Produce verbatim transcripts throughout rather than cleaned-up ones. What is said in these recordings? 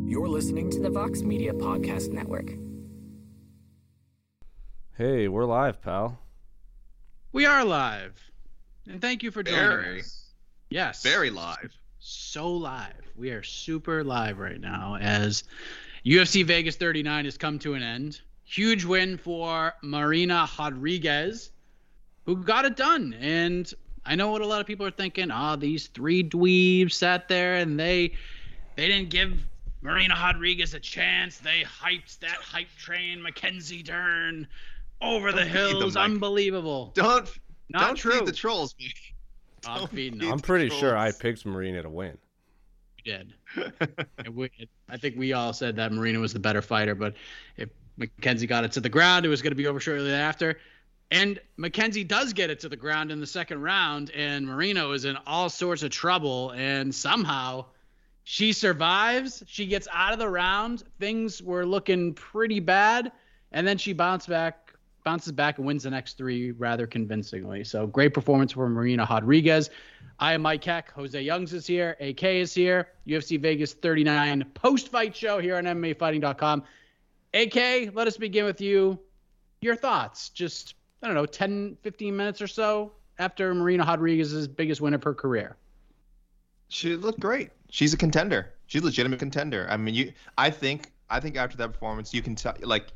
You're listening to the Vox Media Podcast Network. Hey, we're live, pal. We are live. And thank you for joining Very. us. Yes. Very live. So live. We are super live right now as U F C Vegas thirty-nine has come to an end. Huge win for Marina Rodriguez, who got it done. And I know what a lot of people are thinking. Oh, these three dweebs sat there and they they didn't give Marina Rodriguez a chance. They hyped that hype train, Mackenzie Dern, over the Don't feed them, hills. Mike. Unbelievable. Don't Not don't true. feed the trolls. I'm Don't feeding feed them. I'm the pretty sure I trolls. picked Marina to win. We did. And we, I think we all said that Marina was the better fighter, but if Mackenzie got it to the ground, it was going to be over shortly thereafter. And Mackenzie does get it to the ground in the second round, and Marina is in all sorts of trouble, and somehow she survives. She gets out of the round. Things were looking pretty bad, and then she bounced back, bounces back and wins the next three rather convincingly. So great performance for Marina Rodriguez. I am Mike Heck. Jose Youngs is here. A K is here. U F C Vegas thirty-nine post-fight show here on M M A Fighting dot com. A K, let us begin with you. Your thoughts, just, I don't know, ten, fifteen minutes or so after Marina Rodriguez's biggest win of her career. She looked great. She's a contender. She's a legitimate contender. I mean, you. I think. I think after that performance, you can tell. Like,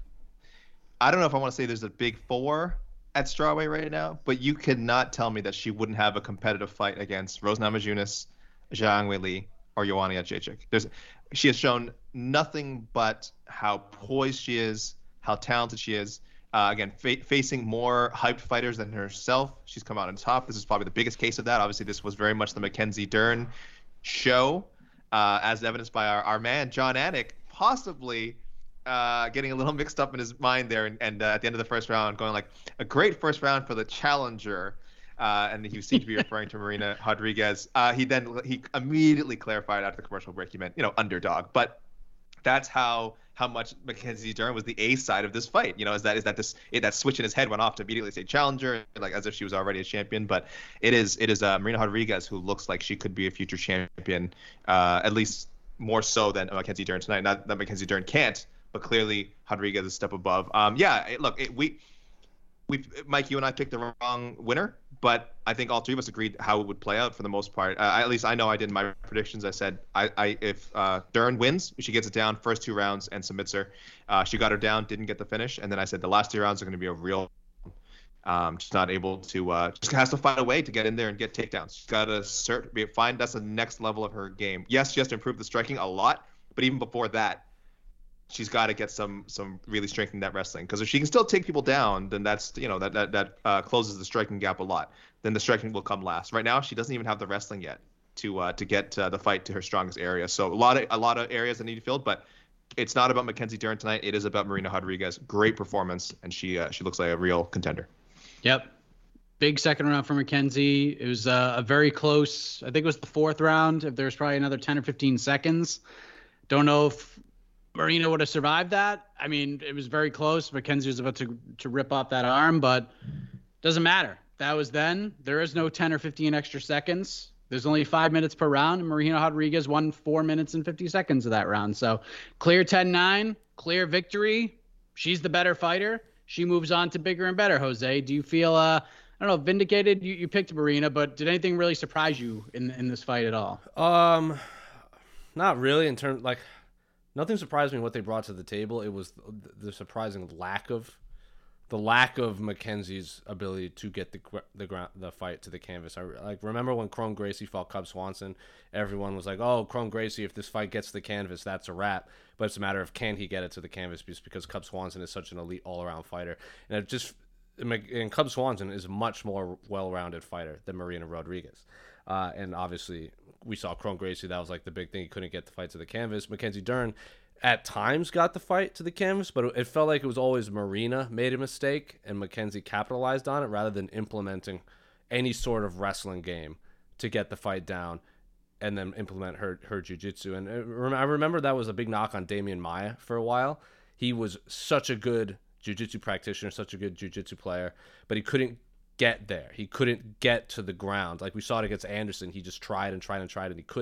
I don't know if I want to say there's a big four at strawweight right now, but you could not tell me that she wouldn't have a competitive fight against Rose Namajunas, Zhang Weili, or Joanna Jędrzejczyk. There's, she has shown nothing but how poised she is, how talented she is. Uh, again, fa- facing more hyped fighters than herself, she's come out on top. This is probably the biggest case of that. Obviously, this was very much the Mackenzie Dern show, uh, as evidenced by our, our man, John Anik, possibly uh, getting a little mixed up in his mind there. And, and uh, at the end of the first round, going like, a great first round for the challenger. Uh, and he seemed to be referring to Marina Rodriguez. Uh, he then he immediately clarified after the commercial break he meant, you know, underdog. But that's how how much Mackenzie Dern was the A side of this fight. You know, is that is that this it, that switch in his head went off to immediately say challenger, like as if she was already a champion. But it is it is uh, Marina Rodriguez who looks like she could be a future champion, uh, at least more so than Mackenzie Dern tonight. Not that Mackenzie Dern can't, but clearly Rodriguez is a step above. Um, yeah, it, look, it, we. We, Mike, you and I picked the wrong winner, but I think all three of us agreed how it would play out for the most part. Uh, at least I know I did in my predictions. I said I, I if uh, Dern wins, she gets it down first two rounds and submits her. Uh, she got her down, didn't get the finish, and then I said the last two rounds are going to be a real. Um, she's not able to. Uh, just has to find a way to get in there and get takedowns. She's got to cert, be find that's the next level of her game. Yes, she has to improve the striking a lot, but even before that, she's got to get some some really strengthen that wrestling, because if she can still take people down, then that's you know that that that uh, closes the striking gap a lot. Then the striking will come last. Right now, she doesn't even have the wrestling yet to uh, to get uh, the fight to her strongest area. So a lot of a lot of areas that need to be filled, but it's not about Mackenzie Dern tonight. It is about Marina Rodriguez. Great performance, and she uh, she looks like a real contender. Yep. Big second round for Mackenzie. It was uh, a very close, I think it was the fourth round. If there's probably another ten or fifteen seconds. Don't know if Marina would have survived that. I mean, it was very close. Mackenzie was about to to rip off that arm, but doesn't matter. That was then. There is no ten or fifteen extra seconds. There's only five minutes per round, and Marina Rodriguez won four minutes and fifty seconds of that round. So clear ten nine, clear victory. She's the better fighter. She moves on to bigger and better, Jose. Do you feel, uh, I don't know, vindicated? You, you picked Marina, but did anything really surprise you in in this fight at all? Um, not really in terms, like, nothing surprised me what they brought to the table. It was the surprising lack of the lack of Mackenzie's ability to get the the ground the fight to the canvas. I like remember when Chrome Gracie fought Cub Swanson, everyone was like, "Oh, Chrome Gracie, if this fight gets to the canvas, that's a wrap." But it's a matter of can he get it to the canvas, just because Cub Swanson is such an elite all-around fighter, and it just and Cub Swanson is a much more well-rounded fighter than Marina Rodriguez, uh, and obviously. We saw Chrome Gracie, that was like the big thing. He couldn't get the fight to the canvas. Mackenzie Dern at times got the fight to the canvas, but it felt like it was always Marina made a mistake and Mackenzie capitalized on it rather than implementing any sort of wrestling game to get the fight down and then implement her, her jiu-jitsu. And I remember that was a big knock on Damian Maia for a while. He was such a good jiu-jitsu practitioner, such a good jiu-jitsu player, but he couldn't get there. He couldn't get to the ground. Like we saw it against Anderson. He just tried and tried and tried and he couldn't.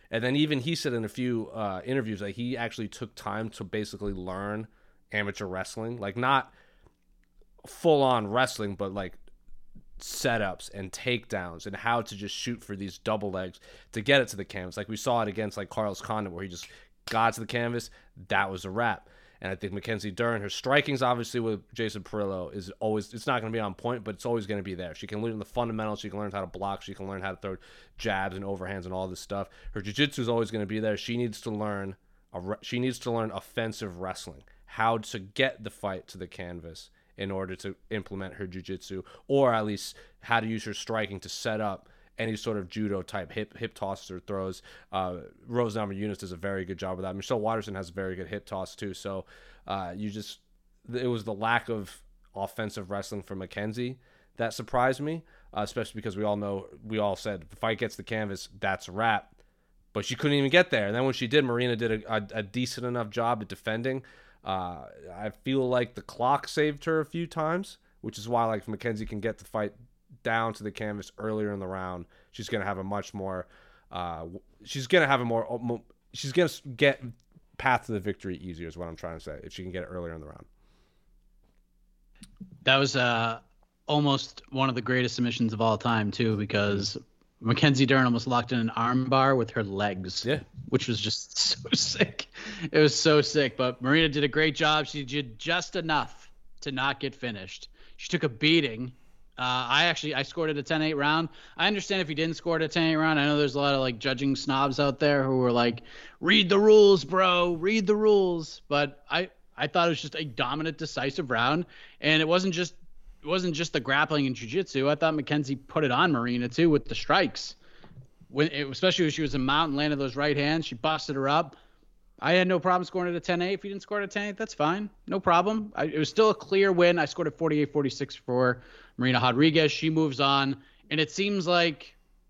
And then even he said in a few uh, interviews that he actually took time to basically learn amateur wrestling, like not full on wrestling, but like setups and takedowns and how to just shoot for these double legs to get it to the canvas. Like we saw it against like Carlos Condit where he just got to the canvas. That was a wrap. And I think Mackenzie Dern, her striking's obviously with Jason Perillo is always, it's not going to be on point, but it's always going to be there. She can learn the fundamentals. She can learn how to block. She can learn how to throw jabs and overhands and all this stuff. Her jiu-jitsu is always going to be there. She needs to learn, a, she needs to learn offensive wrestling, how to get the fight to the canvas in order to implement her jiu-jitsu, or at least how to use her striking to set up any sort of judo type hip hip tosses or throws. Uh, Rose Namajunas does a very good job of that. Michelle Watterson has a very good hip toss too. So uh, you just, it was the lack of offensive wrestling for Mackenzie that surprised me, uh, especially because we all know, we all said if the fight gets the canvas, that's a wrap. But she couldn't even get there. And then when she did, Marina did a, a, a decent enough job at defending. Uh, I feel like the clock saved her a few times, which is why like if Mackenzie can get the fight down to the canvas earlier in the round, she's going to have a much more, uh, she's going to have a more, she's going to get path to the victory easier is what I'm trying to say, if she can get it earlier in the round. That was uh, almost one of the greatest submissions of all time too, because Mackenzie Dern almost locked in an arm bar with her legs, yeah, which was just so sick. It was so sick, but Marina did a great job. She did just enough to not get finished. She took a beating. Uh, I actually, I scored it a ten eight round. I understand if you didn't score it a ten eight round. I know there's a lot of like judging snobs out there who were like, read the rules, bro, read the rules. But I, I thought it was just a dominant, decisive round. And it wasn't just, it wasn't just the grappling and jiu-jitsu. I thought Mackenzie put it on Marina too with the strikes. When it, especially when she was in mount and landed those right hands, she busted her up. I had no problem scoring it at ten eight. If you didn't score it at ten eight, that's fine. No problem. I, it was still a clear win. I scored at forty-eight forty-six for Marina Rodriguez. She moves on. And it seems like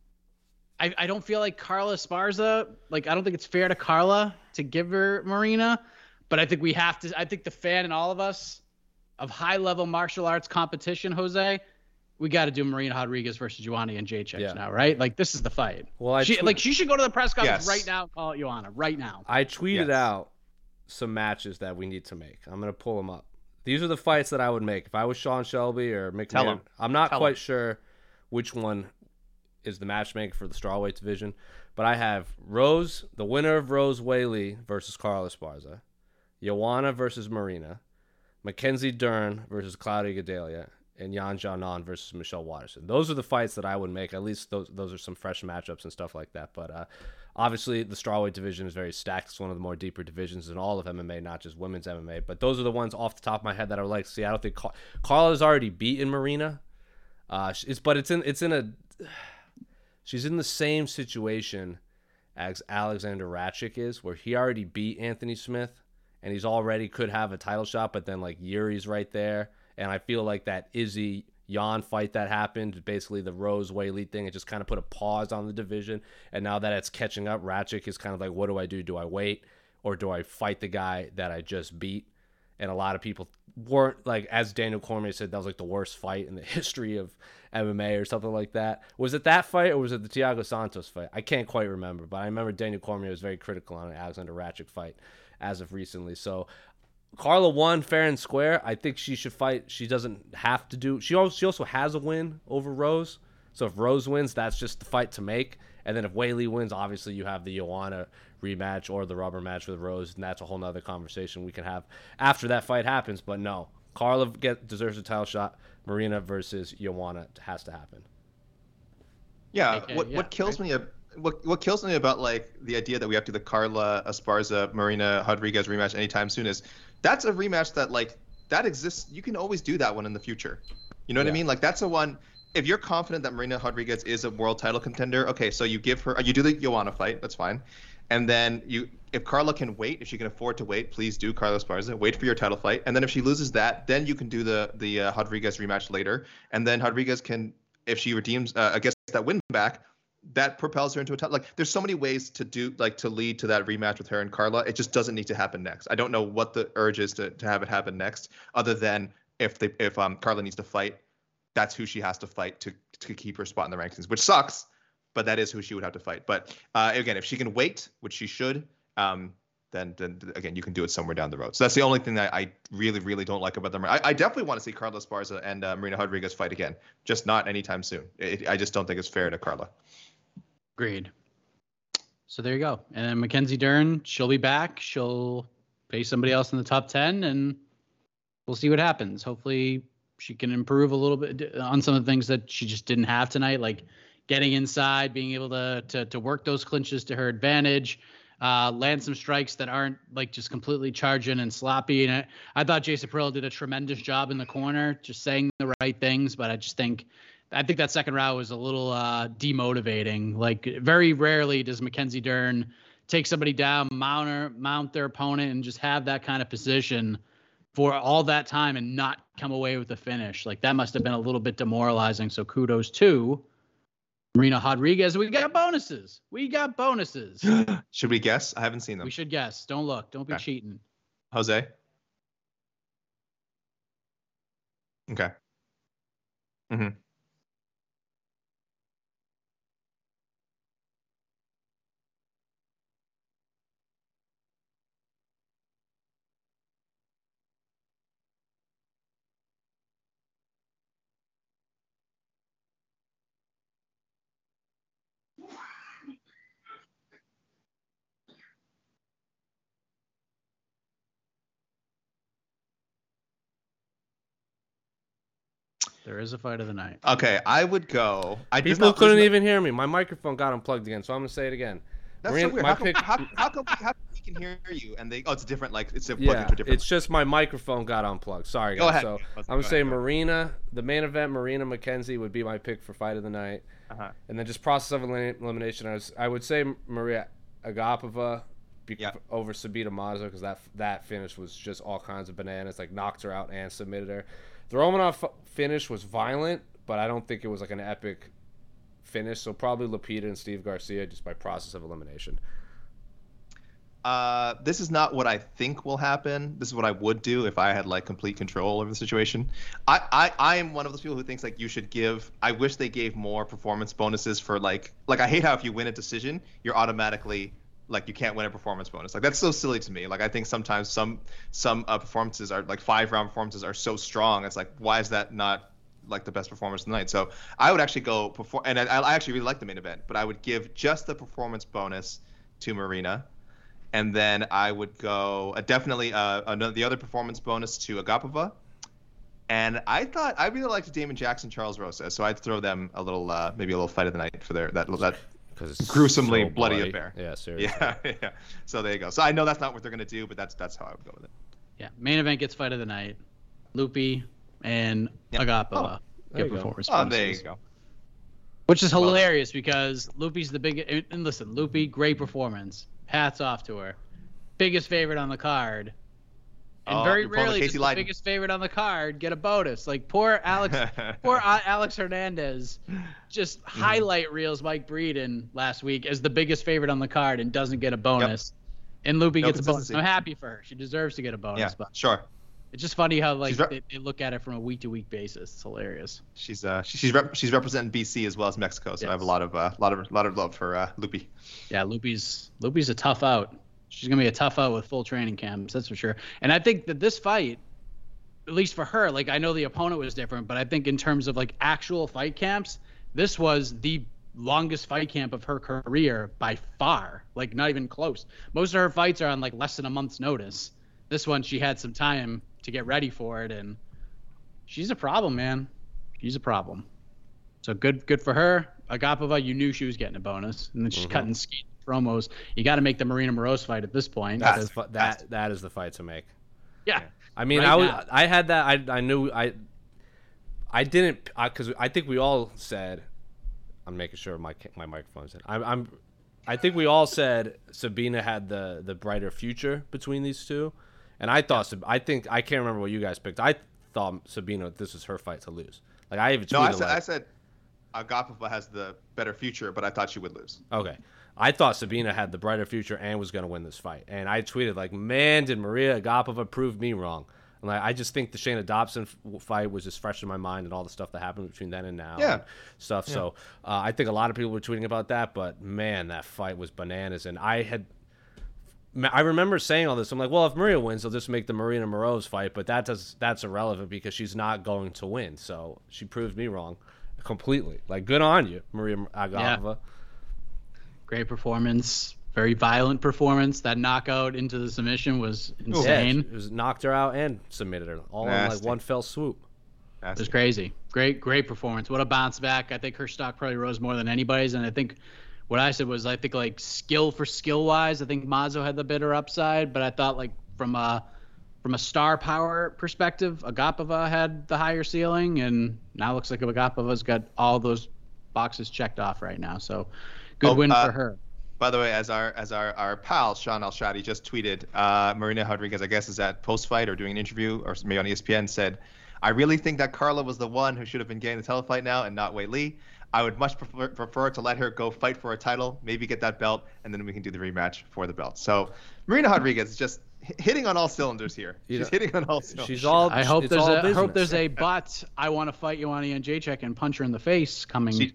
I, I don't feel like Carla Esparza, like I don't think it's fair to Carla to give her Marina. But I think we have to, I think the fan and all of us of high-level martial arts competition, Jose, we got to do Marina Rodriguez versus Joanna and Jacek yeah. now, right? Like, this is the fight. Well, I she, tw- like she should go to the press conference Yes. right now and call it Joanna, right now. I tweeted Yes. out some matches that we need to make. I'm going to pull them up. These are the fights that I would make. If I was Sean Shelby or McMahon, Tell 'em. I'm not Tell quite 'em. sure which one is the matchmaker for the strawweight division, but I have Rose, the winner of Rose Whaley versus Carla Esparza, Joanna versus Marina, Mackenzie Dern versus Claudia Gadelha, and Yan Xiaonan versus Michelle Watterson. Those are the fights that I would make. At least those those are some fresh matchups and stuff like that. But uh, obviously, the strawweight division is very stacked. It's one of the more deeper divisions in all of M M A, not just women's M M A. But those are the ones off the top of my head that I would like to see. I don't think Car- Carla's already beaten Marina. Uh, it's but it's in it's in a she's in the same situation as Alexander Ratchik is, where he already beat Anthony Smith, and he's already could have a title shot. But then like Yuri's right there. And I feel like that Izzy Jan fight that happened, basically the Rose Whaley thing, it just kind of put a pause on the division. And now that it's catching up, Ratchik is kind of like, what do I do? Do I wait or do I fight the guy that I just beat? And a lot of people weren't like, as Daniel Cormier said, that was like the worst fight in the history of M M A or something like that. Was it that fight or was it the Thiago Santos fight? I can't quite remember, but I remember Daniel Cormier was very critical on an Alexander Ratchik fight as of recently. So Carla won fair and square. I think she should fight. She doesn't have to do. She also, she also has a win over Rose. So if Rose wins, that's just the fight to make. And then if Whaley wins, obviously you have the Joanna rematch or the rubber match with Rose, and that's a whole nother conversation we can have after that fight happens. But no, Carla get, deserves a title shot. Marina versus Joanna has to happen. Yeah. Okay, what yeah, what kills right. me ab- what what kills me about like the idea that we have to do the Carla Esparza Marina Rodriguez rematch anytime soon is that's a rematch that like that exists. You can always do that one in the future. You know what Yeah. I mean? Like that's a one. If you're confident that Marina Rodriguez is a world title contender, okay, so you give her, you do the Joanna fight, that's fine, and then you, if Carla can wait, if she can afford to wait, please do Carla Esparza, wait for your title fight, and then if she loses that, then you can do the the uh, Rodriguez rematch later, and then Rodriguez can, if she redeems, uh, gets that win back, that propels her into a title. Like there's so many ways to do, like to lead to that rematch with her and Carla. It just doesn't need to happen next. I don't know what the urge is to to have it happen next, other than if they if um Carla needs to fight. That's who she has to fight to to keep her spot in the rankings, which sucks, but that is who she would have to fight. But uh, again, if she can wait, which she should, um, then then again, you can do it somewhere down the road. So that's the only thing that I really, really don't like about them. I, I definitely want to see Carla Esparza and uh, Marina Rodriguez fight again, just not anytime soon. It, I just don't think it's fair to Carla. Agreed. So there you go. And then Mackenzie Dern, she'll be back. She'll face somebody else in the top ten, and we'll see what happens. Hopefully she can improve a little bit on some of the things that she just didn't have tonight, like getting inside, being able to to, to work those clinches to her advantage, uh, land some strikes that aren't like just completely charging and sloppy. And I, I thought Jason Perillo did a tremendous job in the corner, just saying the right things. But I just think, I think that second round was a little uh, demotivating. Like very rarely does Mackenzie Dern take somebody down, mount her, mount their opponent, and just have that kind of position for all that time and not come away with the finish. Like that must have been a little bit demoralizing. So kudos to Marina Rodriguez. We got bonuses. We got bonuses. Should we guess? I haven't seen them. We should guess. Don't look. Don't be Okay. cheating. Jose. Okay. Mm-hmm. There is a fight of the night. Okay, I would go. I there's People not- couldn't there's even hear me. My microphone got unplugged again, so I'm gonna say it again. That's Marina- so weird. my How come, pick- how, how come we, how come we can hear you and they? Oh, it's different. Like it's a Yeah, to a different. it's just my microphone got unplugged. Sorry, guys. Go ahead. So Let's- I'm gonna go say ahead, go ahead. Marina, the main event. Marina McKenzie would be my pick for fight of the night, Uh-huh. and then just process of elim- elimination. I was, I would say Maria Agapova be- Yeah. over Sabita Mazo because that that finish was just all kinds of bananas. Like knocked her out and submitted her. The Romanov f- finish was violent, but I don't think it was like an epic finish. So probably Lupita and Steve Garcia just by process of elimination. Uh, this is not what I think will happen. This is what I would do if I had like complete control over the situation. I, I, I am one of those people who thinks like you should give. I wish they gave more performance bonuses for like like I hate how if you win a decision, you're automatically like you can't win a performance bonus. Like that's so silly to me. Like I think sometimes some some uh, performances are like five round performances are so strong. It's like why is that not like the best performance of the night? So I would actually go perform, and I, I actually really like the main event, but I would give just the performance bonus to Marina. And then I would go uh, definitely uh, another, the other performance bonus to Agapova. And I thought I really liked Damon Jackson, Charles Rosa, so I'd throw them a little, uh, maybe a little fight of the night for their that that Because it's gruesomely so bloody bloody. affair. Yeah, seriously. Yeah, yeah. So there you go. So I know that's not what they're gonna do, but that's that's how I would go with it. Yeah. Main event gets fight of the night. Loopy and Yeah. Agapova Oh, there get you go. performance Oh, bonuses. there you go. Which is Well done. hilarious because Loopy's the big and listen, Loopy, great performance. Hats off to her. Biggest favorite on the card. And Oh, very you're pulling a rarely does Casey the Leydon. biggest favorite on the card get a bonus. Like poor Alex poor uh, Alex Hernandez just Mm-hmm. highlight reels Mike Breeden last week as the biggest favorite on the card and doesn't get a bonus. And Loopy No gets a bonus. consistency. I'm happy for her. She deserves to get a bonus, Yeah, but sure. it's just funny how like She's rep- they, they look at it from a week to week basis. It's hilarious. She's uh she, she's rep- she's representing B C as well as Mexico, so I have a Yes. lot of uh lot of lot of love for uh, Loopy. Yeah, Loopy's Loopy's a tough out. She's gonna be a tough out with full training camps, that's for sure. And I think that this fight, at least for her, like I know the opponent was different, but I think in terms of like actual fight camps, this was the longest fight camp of her career by far. Like not even close. Most of her fights are on like less than a month's notice. This one she had some time to get ready for it, and she's a problem, man. She's a problem. So good good for her. Agapova, you knew she was getting a bonus, and then she's Mhm. cutting ski promos. You got to make the Marina Moroz fight at this point. That's because- the fu- that that is the fight to make. yeah. I mean, Right I was now. I had that I I knew I I didn't because I, I think we all said I'm making sure my ca- my microphone's in. I'm I'm I think we all said Sabina had the the brighter future between these two, and I thought Sab- I think I can't remember what you guys picked. I thought Sabina this was her fight to lose. Like I even tweeted No, I said like, I said Agapova has the better future, but I thought she would lose. okay. I thought Sabina had the brighter future and was going to win this fight. And I tweeted like, man, did Maria Agapova prove me wrong? And like, I just think the Shayna Dobson f- fight was just fresh in my mind and all the stuff that happened between then and now. Yeah. And stuff. Yeah. So uh, I think a lot of people were tweeting about that, but man, that fight was bananas. And I had, I remember saying all this. I'm like, well, if Maria wins, they'll just make the Marina Moroz fight, but that does that's irrelevant because she's not going to win. So she proved me wrong completely. Like, good on you, Maria Agapova. Yeah. Great performance. Very violent performance. That knockout into the submission was insane. Yeah, it was knocked her out and submitted her all in like Nasty. one fell swoop. It was crazy. Great, great performance. What a bounce back. I think her stock probably rose more than anybody's. And I think what I said was, I think like skill for skill wise, I think Mazzo had the better upside. But I thought like from a from a star power perspective, Agapova had the higher ceiling, and now it looks like Agapova's got all those boxes checked off right now. So good Oh, win uh, for her. By the way, as our as our, our pal Sean Al-Shadi just tweeted, uh, Marina Rodriguez, I guess, is at post-fight or doing an interview or maybe on E S P N, said, "I really think that Carla was the one who should have been getting the title fight now and not Wei Li. I would much prefer, prefer to let her go fight for a title, maybe get that belt, and then we can do the rematch for the belt." So Marina Rodriguez is just h- hitting on all cylinders here. You She's know, hitting on all cylinders. She's all. I hope it's there's all a I hope business. there's a but I want to fight you on E N J check and punch her in the face coming. She-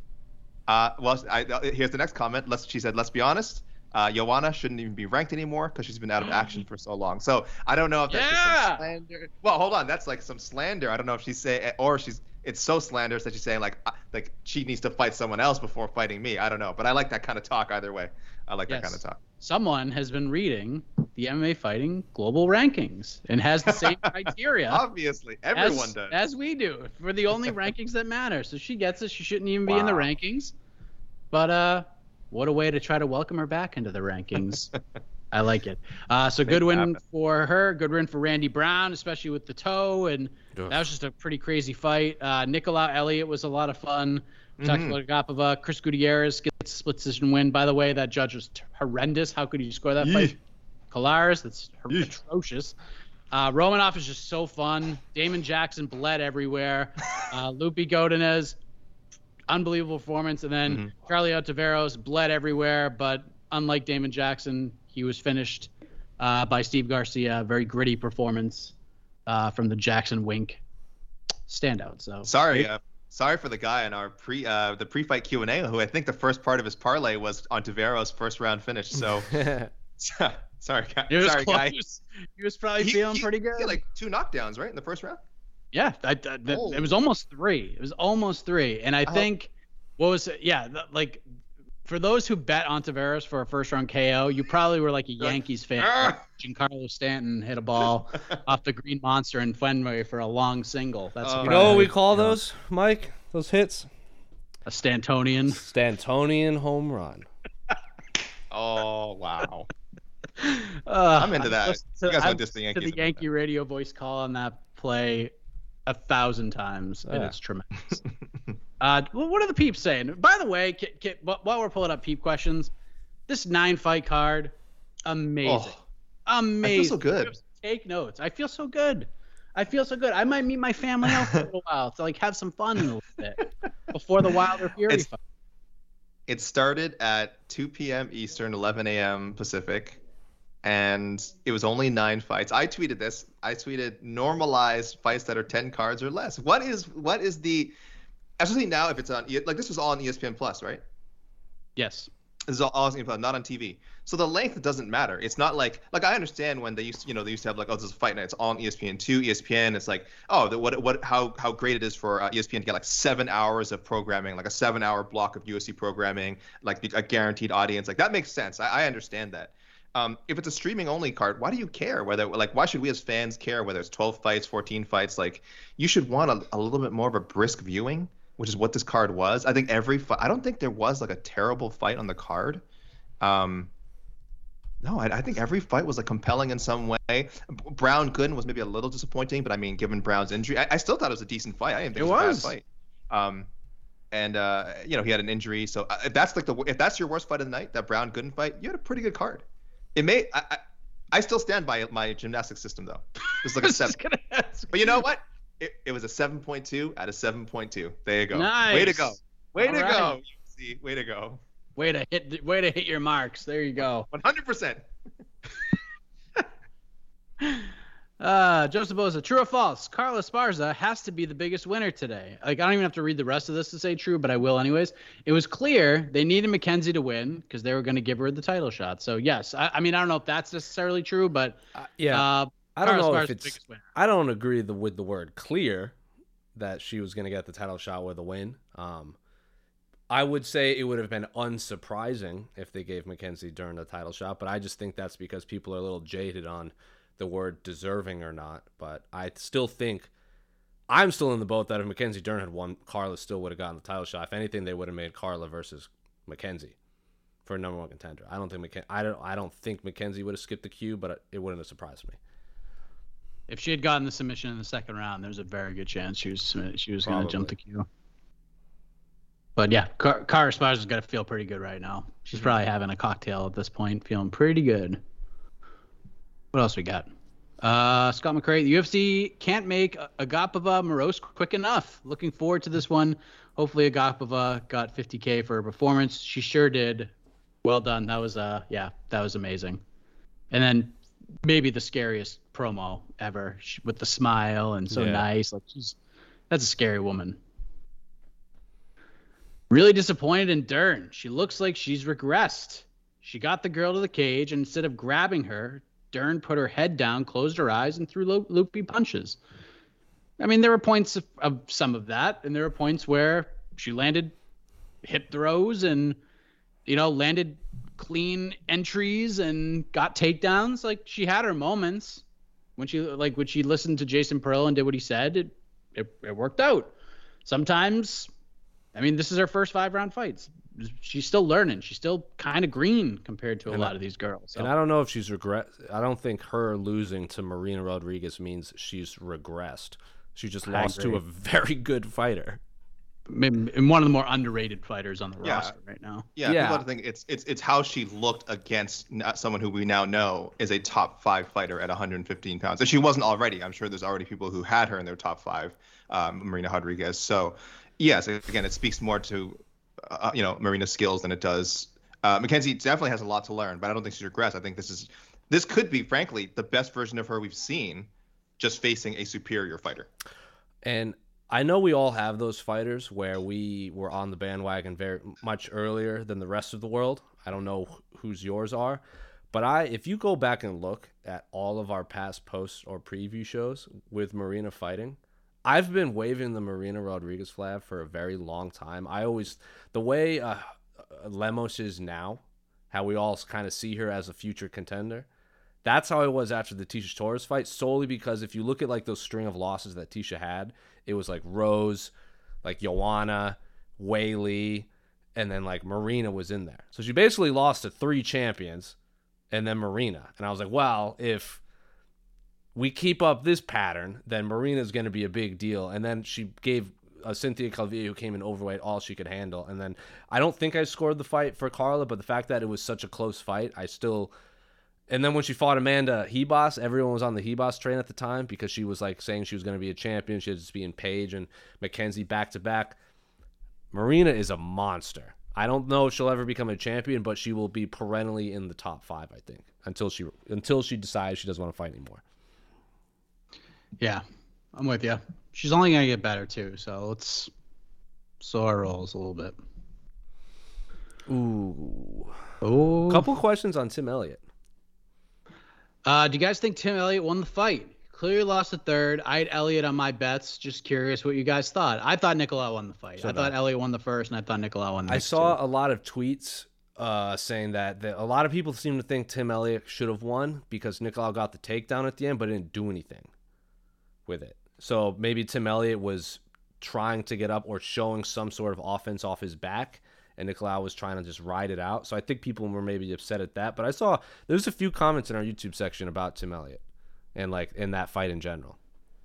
Uh, well, I, uh, here's the next comment. Let's, she said, let's be honest. Uh, Joanna shouldn't even be ranked anymore because she's been out of action for so long. So I don't know if that's just Yeah! some slander. Well, hold on. That's like some slander. I don't know if she's saying, or she's, it's so slanderous that she's saying like, uh, like she needs to fight someone else before fighting me. I don't know. But I like that kind of talk either way. I like Yes. that kind of talk. Someone has been reading the M M A fighting global rankings and has the same criteria Obviously, everyone as, does. as we do for the only rankings that matter. So she gets it. She shouldn't even be in the Wow. rankings. But uh, what a way to try to welcome her back into the rankings. I like it. Uh, so Make good it win happen. for her. Good win for Randy Brown, especially with the toe. And Ugh. that was just a pretty crazy fight. Uh, Nicolau Elliott was a lot of fun. We talked Mhm. about Agapova. Chris Gutierrez gets a split decision win. By the way, that judge was t- horrendous. How could you score that fight? Kolaris, that's hor- Yeesh. atrocious. Uh, Romanov is just so fun. Damon Jackson bled everywhere. Uh, Lupi Godinez, unbelievable performance. And then Mhm. Charlie Otaveros bled everywhere, but unlike Damon Jackson, he was finished uh, by Steve Garcia. Very gritty performance uh, from the Jackson Wink standout. So Sorry, uh, sorry for the guy in our pre uh, the pre-fight Q and A who I think the first part of his parlay was on Tavero's first round finish. So sorry, guy. it was sorry, close. guy. He was probably He- feeling he- pretty He good. had like two knockdowns, right, in the first round. Yeah, I, I, that- Oh. it was almost three. It was almost three, and I Oh. think what was it? Yeah, th- like for those who bet on Tavares for a first round K O, you probably were like a Yankees fan. Ah! Giancarlo Stanton hit a ball off the Green Monster in Fenway for a long single. That's Oh. You probably know what how we you call feel. those, Mike? Those hits? A Stantonian. Stantonian home run. Oh wow. Uh, I'm into that. listened You guys I've went just the listened to Yankees the Yankee radio voice call on that play a thousand times, and Yeah. it's tremendous. uh, well, what are the peeps saying? By the way, ki- ki- wh- while we're pulling up peep questions, this nine fight card, amazing, Oh, amazing. I feel so good. Take notes. I feel so good. I feel so good. I might meet my family out for a little while to like have some fun a little bit before the Wilder Fury It's- fight. It started at two p.m. Eastern, eleven a.m. Pacific, and it was only nine fights. I tweeted this. I tweeted normalize fights that are ten cards or less. What is what is the, especially now if it's on E- like this was all on E S P N Plus, right? Yes. This is all all on E S P N Plus, not on T V. So the length doesn't matter. It's not like like I understand when they used to, you know they used to have like oh this is a fight night. It's all on E S P N two, E S P N. It's like oh the, what what how how great it is for uh, E S P N to get like seven hours of programming, like a seven hour block of U F C programming, like a guaranteed audience. Like that makes sense. I, I understand that. Um, if it's a streaming only card, why do you care whether like why should we as fans care whether it's twelve fights, fourteen fights? Like you should want a, a little bit more of a brisk viewing, which is what this card was. I think every fight. I don't think there was like a terrible fight on the card. Um, no, I, I think every fight was like compelling in some way. Brown Gooden was maybe a little disappointing, but I mean, given Brown's injury, I, I still thought it was a decent fight. I didn't think It it, was, was. a bad fight. Um, and uh, you know, he had an injury, so uh, if that's like the if that's your worst fight of the night, that Brown Gooden fight, you had a pretty good card. It may. I, I, I still stand by my gymnastics system though. It's like I a was seven. just gonna ask. But you know what? It, it was a seven point two out of seven point two. There you go. Nice. Way to go. Way All to right. go. See, way to go. Way to hit, way to hit your marks. There you go. one hundred percent. Uh, Joseph Boza, true or false? Carla Esparza has to be the biggest winner today. Like, I don't even have to read the rest of this to say true, but I will anyways. It was clear they needed Mackenzie to win because they were going to give her the title shot. So, yes. I, I mean, I don't know if that's necessarily true, but Uh, yeah. uh, I don't Carla know Esparza's if the it's. biggest winner. I don't agree the, with the word clear that she was going to get the title shot with a win. Um, I would say it would have been unsurprising if they gave Mackenzie Dern the title shot, but I just think that's because people are a little jaded on the word deserving or not. But I still think I'm still in the boat that if Mackenzie Dern had won, Carla still would have gotten the title shot. If anything, they would have made Carla versus Mackenzie for a number one contender. I don't think McKen- I don't I don't think Mackenzie would have skipped the queue, but it wouldn't have surprised me. If she had gotten the submission in the second round, there's a very good chance she was she was going to jump the queue. But yeah, Car- Cara Esparza's got to feel pretty good right now. She's probably having a cocktail at this point, feeling pretty good. What else we got? Uh, Scott McCrae, the U F C can't make Agapova Moroz quick enough. Looking forward to this one. Hopefully Agapova got fifty K for her performance. She sure did. Well done. That was uh yeah, that was amazing. And then maybe the scariest promo ever she, with the smile and so Yeah. nice. Like she's that's a scary woman. Really disappointed in Dern. She looks like she's regressed. She got the girl to the cage, and instead of grabbing her, Dern put her head down, closed her eyes, and threw lo- loopy punches. I mean, there were points of, of some of that, and there were points where she landed hip throws and, you know, landed clean entries and got takedowns. Like, she had her moments. When she like when she listened to Jason Pearl and did what he said, it it, it worked out. Sometimes, I mean, this is her first five round fights. She's still learning. She's still kind of green compared to a And lot I- of these girls. So. And I don't know if she's regret. I don't think her losing to Marina Rodriguez means she's regressed. She just I lost to agree. a very good fighter. Maybe- and one of the more underrated fighters on the Yeah. roster right now. Yeah, Yeah. people have to think it's it's it's how she looked against n- someone who we now know is a top five fighter at one hundred fifteen pounds. If she wasn't already, I'm sure there's already people who had her in their top five, um, Marina Rodriguez. So, yes, again, it speaks more to uh, you know Marina's skills than it does. Uh, Mackenzie definitely has a lot to learn, but I don't think she's regressed. I think this is this could be, frankly, the best version of her we've seen, just facing a superior fighter. And I know we all have those fighters where we were on the bandwagon very much earlier than the rest of the world. I don't know wh- whose yours are, but I, if you go back and look at all of our past posts or preview shows with Marina fighting, I've been waving the Marina Rodriguez flag for a very long time. I always, the way uh, Lemos is now, how we all kind of see her as a future contender, that's how I was after the Tisha Torres fight, solely because if you look at like those string of losses that Tisha had, it was like Rose, like Joanna, Whaley, and then like Marina was in there. So she basically lost to three champions and then Marina. And I was like, well, if we keep up this pattern, then Marina's going to be a big deal. And then she gave uh, Cynthia Calvillo, who came in overweight, all she could handle. And then I don't think I scored the fight for Carla, but the fact that it was such a close fight, I still... And then when she fought Amanda Hebos, everyone was on the Hebos train at the time because she was like saying she was going to be a champion. She was just being Paige and Mackenzie back to back. Marina is a monster. I don't know if she'll ever become a champion, but she will be perennially in the top five, I think, until she until she decides she doesn't want to fight anymore. Yeah, I'm with you. She's only going to get better, too. So let's slow our rolls a little bit. Ooh. Oh. Couple questions on Tim Elliott. Uh, do you guys think Tim Elliott won the fight? Clearly lost the third. I had Elliott on my bets. Just curious what you guys thought. I thought Nicolau won the fight. So I thought did I. Elliott won the first, and I thought Nicolau won the I next saw two. a lot of tweets uh, saying that, that a lot of people seem to think Tim Elliott should have won because Nicolau got the takedown at the end, but didn't do anything with it. So maybe Tim Elliott was trying to get up or showing some sort of offense off his back, and Nicolau was trying to just ride it out. So I think people were maybe upset at that. But I saw there's a few comments in our YouTube section about Tim Elliott and like in that fight in general.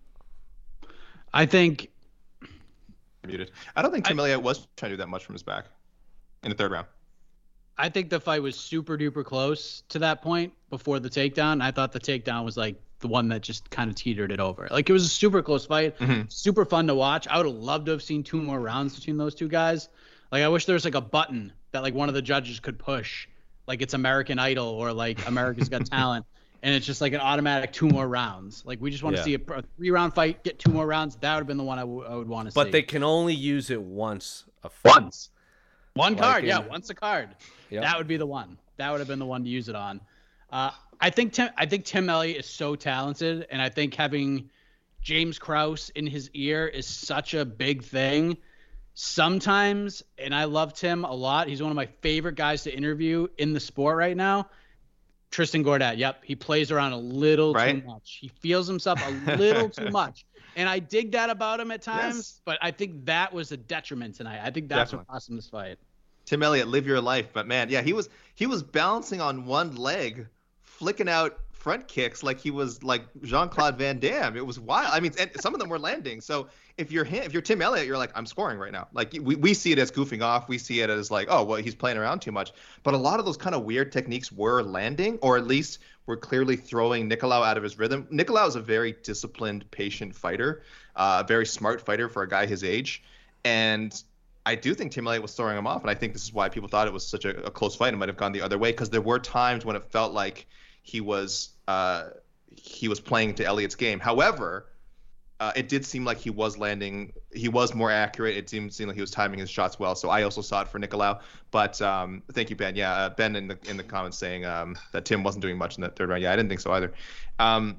I think Muted. I don't think Tim Elliott was trying to do that much from his back in the third round. I think the fight was super duper close to that point before the takedown. I thought the takedown was like the one that just kind of teetered it over. Like it was a super close fight, Mhm. super fun to watch. I would have loved to have seen two more rounds between those two guys. Like I wish there was like a button that like one of the judges could push, like it's American Idol or like America's Got Talent, and it's just like an automatic two more rounds. Like we just want to Yeah. see a, a three round fight, get two more rounds. That would have been the one I, w- I would want to see. But they can only use it once a fight. once, one Like card, in- yeah, once a card. Yep. That would be the one. That would have been the one to use it on. Uh, I think Tim. I think Tim Elliott is so talented, and I think having James Krause in his ear is such a big thing. Sometimes, and I love Tim a lot. He's one of my favorite guys to interview in the sport right now. Tristan Gordat. Yep, he plays around a little Right? too much. He feels himself a little too much, and I dig that about him at times. Yes. But I think that was a detriment tonight. I think that's Definitely. what cost him this fight. Tim Elliott, live your life. But man, yeah, he was he was balancing on one leg, flicking out front kicks like he was like Jean-Claude Van Damme. It was wild. I mean, and some of them were landing. So if you're him, if you're Tim Elliott, you're like, I'm scoring right now. Like we, we see it as goofing off. We see it as like, oh, well, he's playing around too much. But a lot of those kind of weird techniques were landing, or at least were clearly throwing Nicolau out of his rhythm. Nicolau is a very disciplined, patient fighter, uh, a very smart fighter for a guy his age. And I do think Tim Elliott was throwing him off, and I think this is why people thought it was such a, a close fight. It might have gone the other way, because there were times when it felt like he was uh, he was playing to Elliott's game. However, uh, it did seem like he was landing. He was more accurate. It seemed, seemed like he was timing his shots well. So I also saw it for Nicolau. But um, thank you, Ben. Yeah, uh, Ben in the in the comments saying um, that Tim wasn't doing much in that third round. Yeah, I didn't think so either. Um,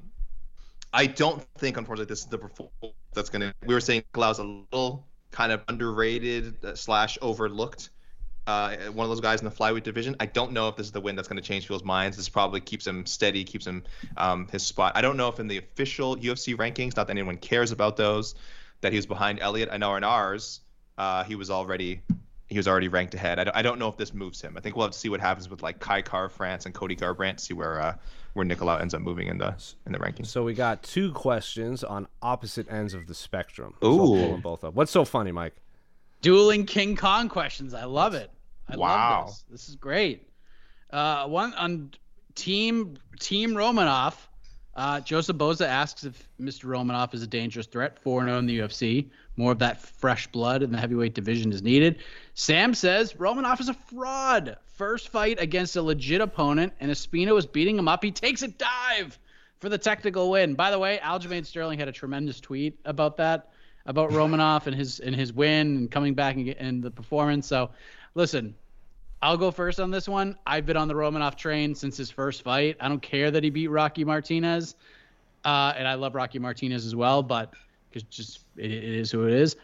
I don't think, unfortunately, this is the performance that's going to. We were saying Nicolau's a little kind of underrated uh, slash overlooked. Uh, one of those guys in the flyweight division. I don't know if this is the win that's going to change people's minds. This probably keeps him steady, keeps him um, his spot. I don't know if in the official U F C rankings, not that anyone cares about those, that he was behind Elliott. I know in ours, uh, he was already he was already ranked ahead. I don't, I don't know if this moves him. I think we'll have to see what happens with like Kai Car France and Cody Garbrandt, see where uh, where Nicolau ends up moving in the in the rankings. So we got two questions on opposite ends of the spectrum. So Ooh. I'll pull them both up. What's so funny, Mike? Dueling King Kong questions. I love it. I Wow. love this. This is great. Uh, one on team Team Romanov. Uh, Joseph Boza asks if Mister Romanov is a dangerous threat. four and oh in the U F C. More of that fresh blood in the heavyweight division is needed. Sam says Romanov is a fraud. First fight against a legit opponent, and Espino is beating him up. He takes a dive for the technical win. By the way, Aljamain Sterling had a tremendous tweet about that, about Romanov and his and his win and coming back and, and the performance. So, listen, I'll go first on this one. I've been on the Romanov train since his first fight. I don't care that he beat Rocky Martinez, uh, and I love Rocky Martinez as well, but because just it, it is who it is.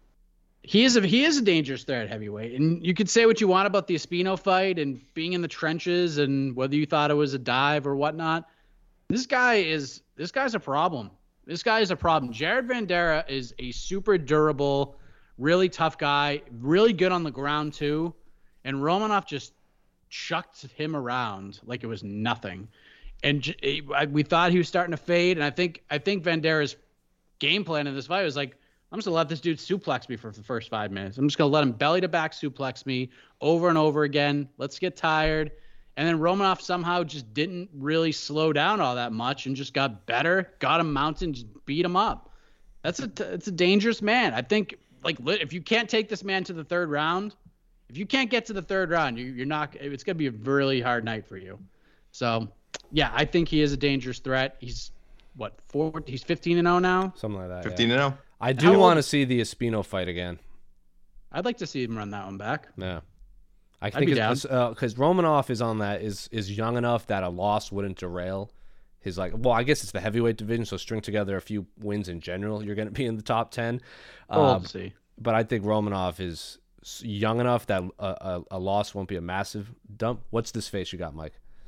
He is a he is a dangerous threat at heavyweight, and you could say what you want about the Espino fight and being in the trenches and whether you thought it was a dive or whatnot. This guy is this guy's a problem. This guy is a problem. Jared Vanderaa is a super durable, really tough guy, really good on the ground too. And Romanov just chucked him around like it was nothing. And j- we thought he was starting to fade. And I think I think Vanderaa's game plan in this fight was like, I'm just going to let this dude suplex me for the first five minutes. I'm just going to let him belly to back suplex me over and over again. Let's get tired. And then Romanov somehow just didn't really slow down all that much and just got better, got him mounted, and just beat him up. That's a, it's a dangerous man. I think, like, if you can't take this man to the third round, if you can't get to the third round, you, you're not. It's going to be a really hard night for you. So, yeah, I think he is a dangerous threat. He's what four? He's fifteen and oh now. Something like that. fifteen yeah. and oh. I do How old- want to see the Espino fight again. I'd like to see him run that one back. Yeah, I I'd think be it's because uh, Romanov is on that is is young enough that a loss wouldn't derail his like. Well, I guess it's the heavyweight division, so string together a few wins in general, you're going to be in the top ten. We'll Uh, see. but I think Romanov is young enough that a, a, a loss won't be a massive dump. What's this face you got, Mike?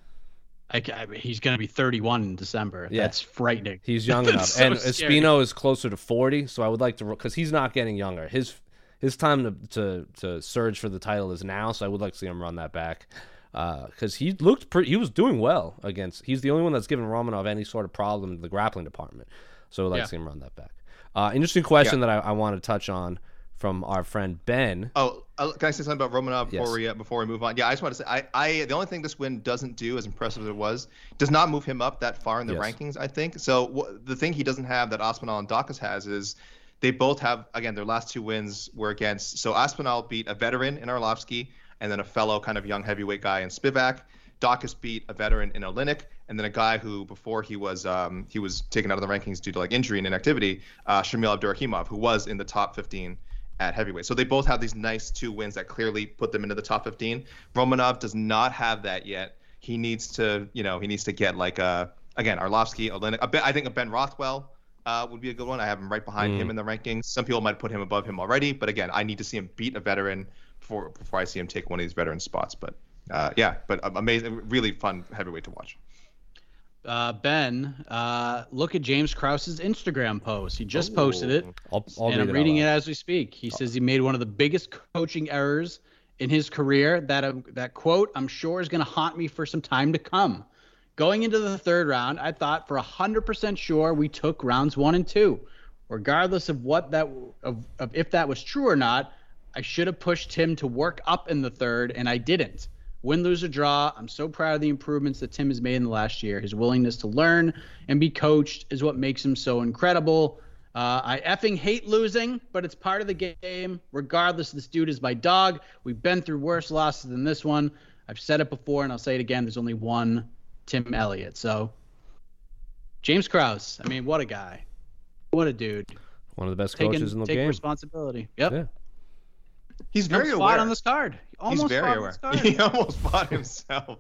I, I, he's going to be thirty-one in December. Yeah. That's frightening. He's young That's enough, so and scary. Espino is closer to forty. So I would like to, because he's not getting younger. His his time to, to to surge for the title is now. So I would like to see him run that back, because uh, he looked pretty. He was doing well against. He's the only one that's given Romanov any sort of problem in the grappling department. So I would like Yeah. to see him run that back. Uh, interesting question that I, I want to touch on from our friend Ben. Oh, uh, can I say something about Romanov before Yes. we uh, before we move on? Yeah, I just want to say, I, I the only thing this win doesn't do, as impressive as it was, does not move him up that far in the Yes. rankings. I think so. W- the thing he doesn't have that Aspinall and Dacus has is they both have, again, their last two wins were against. So Aspinall beat a veteran in Arlovsky and then a fellow kind of young heavyweight guy in Spivak. Dacus beat a veteran in Olynyk, and then a guy who before he was um, he was taken out of the rankings due to like injury and inactivity, uh, Shamil Abdurakhimov, who was in the top fifteen at heavyweight. So they both have these nice two wins that clearly put them into the top fifteen. Romanov does not have that yet. He needs to, you know, he needs to get like a again Arlovsky, Oleinik. A Ben, I think a Ben Rothwell uh, would be a good one. I have him right behind mm. him in the rankings. Some people might put him above him already, but again, I need to see him beat a veteran before before I see him take one of these veteran spots. But uh, yeah, but amazing, really fun heavyweight to watch. Uh, Ben, uh, look at James Krause's Instagram post. He just Ooh. posted it, I'll, I'll and I'm it reading it as we speak. He says he made one of the biggest coaching errors in his career. That uh, that quote, I'm sure, is going to haunt me for some time to come. Going into the third round, I thought for one hundred percent sure we took rounds one and two. Regardless of what that of, of if that was true or not, I should have pushed Tim to work up in the third, and I didn't. Win, lose, or draw, I'm so proud of the improvements that Tim has made in the last year. His willingness to learn and be coached is what makes him so incredible. Uh, I effing hate losing, but it's part of the game. Regardless, this dude is my dog. We've been through worse losses than this one. I've said it before, and I'll say it again. There's only one Tim Elliott. So, James Krause, I mean, what a guy. What a dude. One of the best Taking, coaches in the taking game. responsibility. Yep. Yeah. He's very almost aware. fought on this card. Almost He's very fought aware. On this card. He almost fought himself.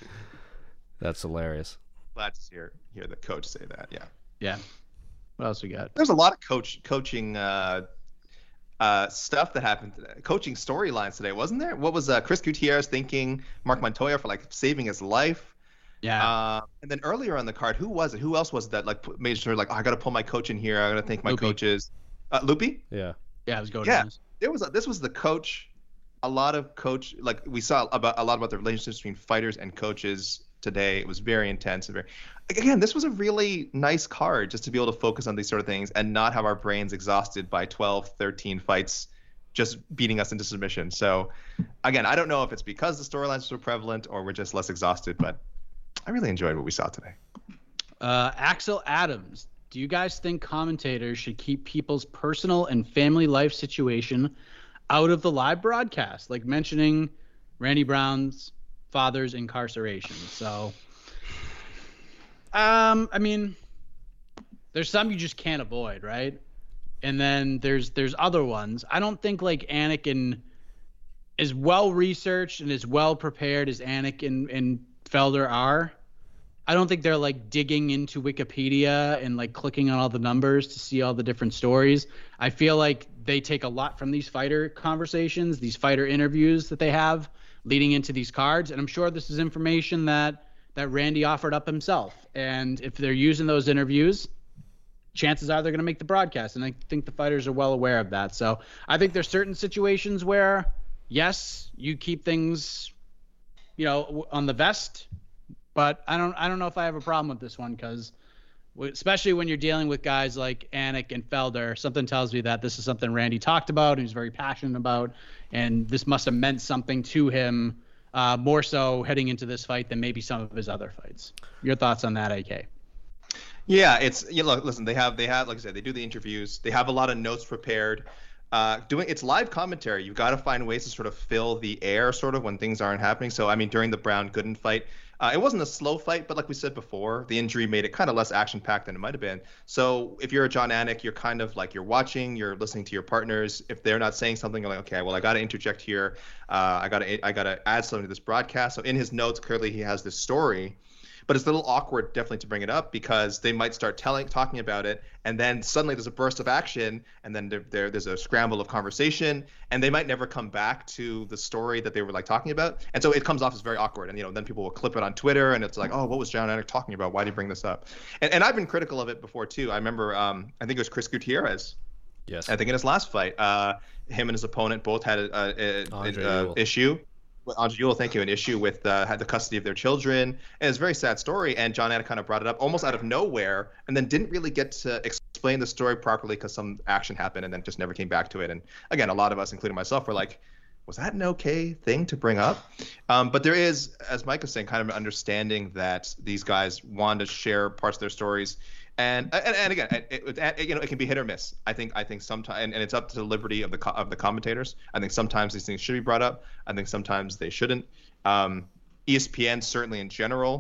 That's hilarious. Glad to hear hear the coach say that. Yeah. Yeah. What else we got? There's a lot of coach coaching uh, uh, stuff that happened today. Coaching storylines today, wasn't there? What was uh, Chris Gutierrez thanking Mark Montoya for like saving his life? Yeah. Uh, and then earlier on the card, who was it? Who else was it that like put- made sure like oh, I got to pull my coach in here. I got to thank my Loopy. coaches. Uh, Loopy? Yeah. Yeah, I was going. Yeah. To this. There was a, this was the coach. A lot of coach like we saw about a lot about the relationships between fighters and coaches today. It was very intense and very. Again, this was a really nice card just to be able to focus on these sort of things and not have our brains exhausted by twelve, thirteen fights just beating us into submission. So, again, I don't know if it's because the storylines are so prevalent or we're just less exhausted, but I really enjoyed what we saw today. Uh, Axel Adams, do you guys think commentators should keep people's personal and family life situation out of the live broadcast, like mentioning Randy Brown's father's incarceration? So, um, I mean, there's some you just can't avoid, right? And then there's there's other ones. I don't think like Anik as well researched and as well prepared as Anik and, and Felder are. I don't think they're like digging into Wikipedia and like clicking on all the numbers to see all the different stories. I feel like they take a lot from these fighter conversations, these fighter interviews that they have leading into these cards. And I'm sure this is information that, that Randy offered up himself. And if they're using those interviews, chances are they're going to make the broadcast. And I think the fighters are well aware of that. So I think there's certain situations where, yes, you keep things, you know, on the vest. But I don't I don't know if I have a problem with this one because, especially when you're dealing with guys like Anik and Felder, something tells me that this is something Randy talked about and he's very passionate about, and this must have meant something to him uh, more so heading into this fight than maybe some of his other fights. Your thoughts on that, A K? Yeah, it's you know, listen, they have they have like I said, they do the interviews. They have a lot of notes prepared. Uh, doing it's live commentary. You've got to find ways to sort of fill the air, sort of when things aren't happening. So I mean, during the Brown Gooden fight, uh, it wasn't a slow fight, but like we said before, the injury made it kind of less action packed than it might have been. So if you're a John Anik, you're kind of like you're watching, you're listening to your partners. If they're not saying something, you're like, okay, well, I got to interject here. Uh, I got to I got to add something to this broadcast. So in his notes, clearly he has this story. But it's a little awkward, definitely, to bring it up because they might start telling, talking about it, and then suddenly there's a burst of action, and then there, there there's a scramble of conversation, and they might never come back to the story that they were like talking about, and so it comes off as very awkward, and you know then people will clip it on Twitter, and it's like, oh, what was John Anik talking about? Why did he bring this up? And and I've been critical of it before too. I remember, um, I think it was Chris Gutierrez. Yes. I think in his last fight, uh, him and his opponent both had a, a, a, a issue. Andre Ewell, thank you, an issue with uh, had the custody of their children. And it's a very sad story, and John Anik kind of brought it up almost out of nowhere and then didn't really get to explain the story properly because some action happened and then just never came back to it. And again, a lot of us, including myself, were like, was that an okay thing to bring up? Um, but there is, as Mike was saying, kind of an understanding that these guys want to share parts of their stories. And, and and again, it, it, you know, it can be hit or miss. I think I think sometimes, and, and it's up to the liberty of the of the commentators. I think sometimes these things should be brought up. I think sometimes they shouldn't. Um, E S P N certainly in general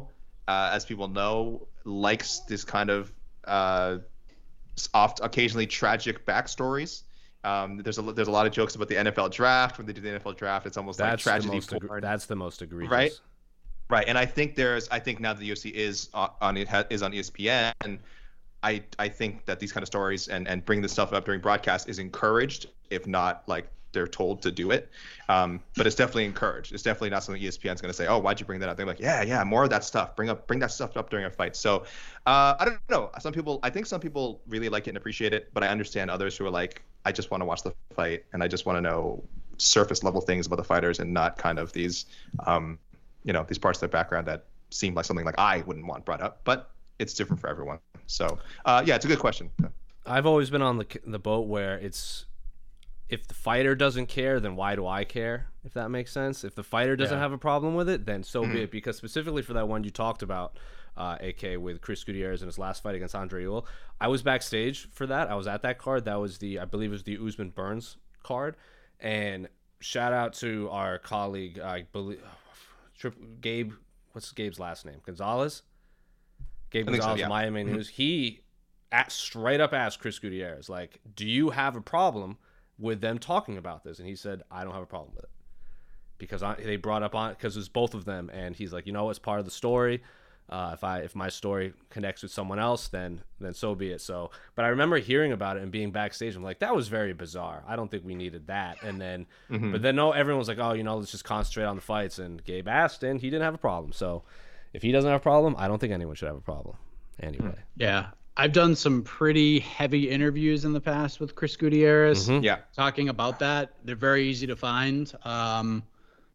uh, as people know, likes this kind of uh, oft occasionally tragic backstories. Um, there's a there's a lot of jokes about the N F L draft. When they do the N F L draft, it's almost That's like the tragedy most egr- porn. that's the most egregious. Right? Right, and I think there's I think now that the U F C is on on it ha- is on E S P N. I I think that these kind of stories and and bringing this stuff up during broadcast is encouraged, if not like they're told to do it. Um, but it's definitely encouraged. It's definitely not something E S P N's going to say, oh, why'd you bring that up? They're like, yeah, yeah, more of that stuff. Bring up, bring that stuff up during a fight. So uh, I don't know. Some people, I think some people really like it and appreciate it, but I understand others who are like, I just want to watch the fight and I just want to know surface level things about the fighters and not kind of these, um, you know, these parts of their background that seem like something like I wouldn't want brought up, but it's different for everyone. So uh, yeah, it's a good question. I've always been on the the boat where it's, if the fighter doesn't care, then why do I care? If that makes sense. If the fighter doesn't Yeah. have a problem with it, then so Mm-hmm. be it. Because specifically for that one you talked about, uh, A K with Chris Gutierrez in his last fight against Andre Ewell, I was backstage for that. I was at that card. That was the, I believe it was the Usman Burns card. And shout out to our colleague, I believe, Trip, Gabe. What's Gabe's last name? Gonzalez. Gabe I think so, Gonzalez, yeah. Miami News. He at, straight up asked Chris Gutierrez, like, do you have a problem with them talking about this? And he said, I don't have a problem with it. Because I, they brought up on because it was both of them, and he's like, you know, it's part of the story. Uh, if I if my story connects with someone else, then then so be it. So, but I remember hearing about it and being backstage. I'm like, that was very bizarre. I don't think we needed that. And then, Mm-hmm. but then no, everyone's like, oh, you know, let's just concentrate on the fights. And Gabe asked, and he didn't have a problem. So, if he doesn't have a problem, I don't think anyone should have a problem. Anyway, Yeah. I've done some pretty heavy interviews in the past with Chris Gutierrez. Mhm. Yeah. Talking about that. They're very easy to find. Um,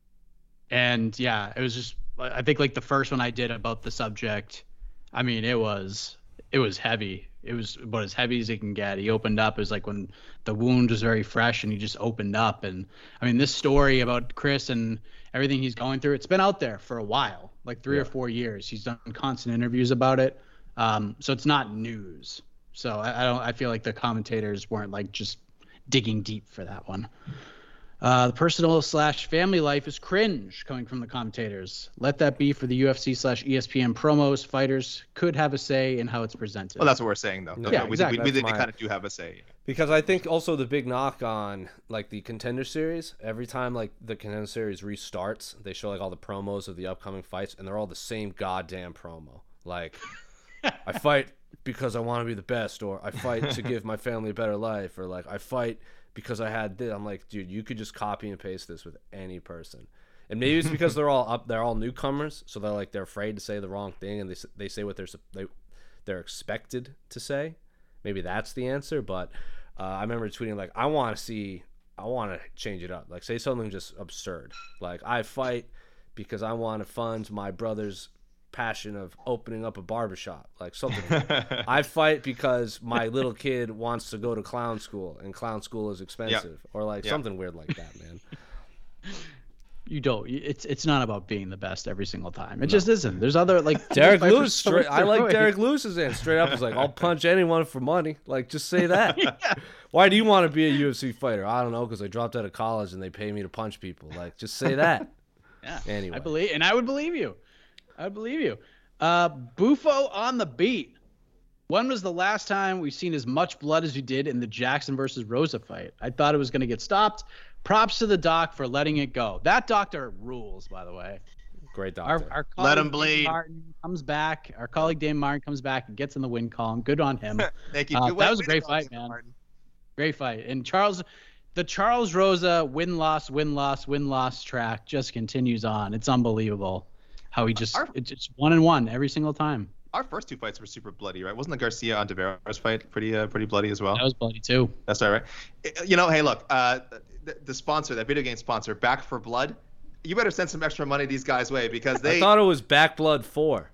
and yeah, it was just, I think like the first one I did about the subject, I mean, it was, it was heavy. It was about as heavy as it can get. He opened up. It was like when the wound was very fresh and he just opened up. And I mean, this story about Chris and everything he's going through, it's been out there for a while, like three Yeah. or four years. He's done constant interviews about it. Um, so it's not news. So I, I don't, I feel like the commentators weren't like just digging deep for that one. Uh, the personal slash family life is cringe coming from the commentators. Let that be for the U F C slash E S P N promos. Fighters could have a say in how it's presented. Well, that's what we're saying though. Yeah, No, we, exactly. we, we, That's they my- kind of do have a say. because I think also the big knock on like the Contender Series, every time like the Contender Series restarts, they show like all the promos of the upcoming fights, and they're all the same goddamn promo. Like, I fight because I want to be the best, or I fight to give my family a better life, or like I fight because I had this. I'm like, dude, you could just copy and paste this with any person. And maybe it's because they're all up, they're all newcomers, so they're like they're afraid to say the wrong thing, and they s- they say what they're sup- they they're expected to say. Maybe that's the answer. But uh, I remember tweeting like, I want to see, I want to change it up. Like, say something just absurd, like I fight because I want to fund my brother's passion of opening up a barbershop, like something. I fight because my little kid wants to go to clown school, and clown school is expensive, or like Yep. something weird like that, man. You don't. It's it's not about being the best every single time. It just isn't. There's other like Derek fighters Lewis, so straight, I like destroyed. Derek Lewis's end. Straight up, is like, I'll punch anyone for money. Like, just say that. Why do you want to be a U F C fighter? I don't know, because I dropped out of college and they pay me to punch people. Like, just say that. Yeah. Anyway. I believe, and I would believe you. I would believe you. Uh, Bufo on the beat. When was the last time we've seen as much blood as we did in the Jackson versus Rosa fight? I thought it was going to get stopped. Props to the doc for letting it go. That doctor rules, by the way. Great Our, doctor. our Let colleague him bleed. Dave Martin comes back. Our colleague Dave Martin comes back and gets in the win column. Good on him. Thank you. Uh, Good that way- was a way to great go, fight, Stephen man. Martin. Great fight. And Charles, the Charles Rosa win loss win loss win loss track just continues on. It's unbelievable how he just Our- it's just one and one every single time. Our first two fights were super bloody, right? Wasn't the Garcia on Tavares fight pretty uh, pretty bloody as well? That was bloody too. That's all right. You know, hey, look, uh, the, the sponsor, that video game sponsor, Back for Blood, you better send some extra money these guys' way because they. I thought it was Back Blood four.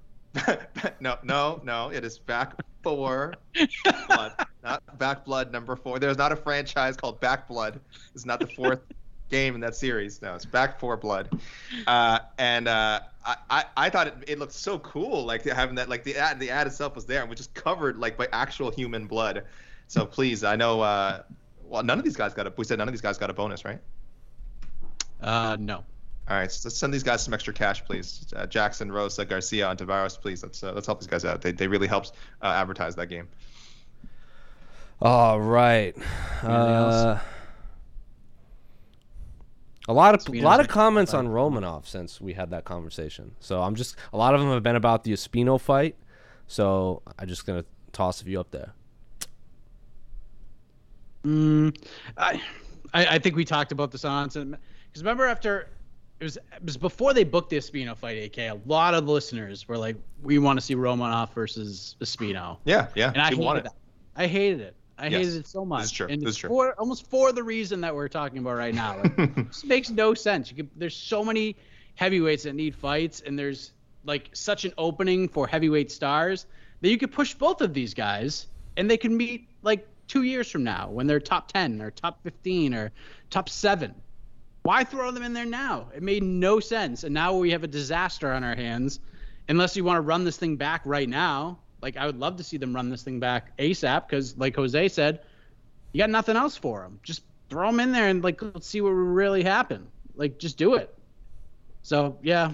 no, no, no. It is Back for Blood, not Back Blood number four. There's not a franchise called Back Blood. It's not the fourth game in that series. No, it's Back for Blood. Uh, and uh, I, I, I thought it, it looked so cool, like having that, like the ad, the ad itself was there and was just covered like by actual human blood. So please, I know. Uh, well, none of these guys got a. We said none of these guys got a bonus, right? Uh no. All right, so let's send these guys some extra cash, please. Uh, Jackson, Rosa, Garcia, and Tavares, please. Let's uh, let's help these guys out. They they really helped uh, advertise that game. All right. Uh, a lot of a lot of comments on Romanov since we had that conversation. So I'm just a lot of them have been about the Espino fight. So I'm just gonna toss a few up there. Mm, I, I I think we talked about this on because remember after it was it was before they booked the Espino fight. A K, a lot of listeners were like, "We want to see Romanov versus Espino." Yeah, yeah. And I hated wanted. that. I hated it. I Yes. hated it so much. This is true. And This it's is true. for almost for the reason that we're talking about right now. Like, this makes no sense. You could, there's so many heavyweights that need fights, and there's like such an opening for heavyweight stars that you could push both of these guys, and they can meet like two years from now when they're top ten or top fifteen or top seven. Why throw them in there now? It made no sense. And now we have a disaster on our hands. Unless you want to run this thing back right now. Like, I would love to see them run this thing back ASAP because, like Jose said, you got nothing else for them. Just throw them in there and, like, let's see what will really happen. Like, just do it. So, yeah.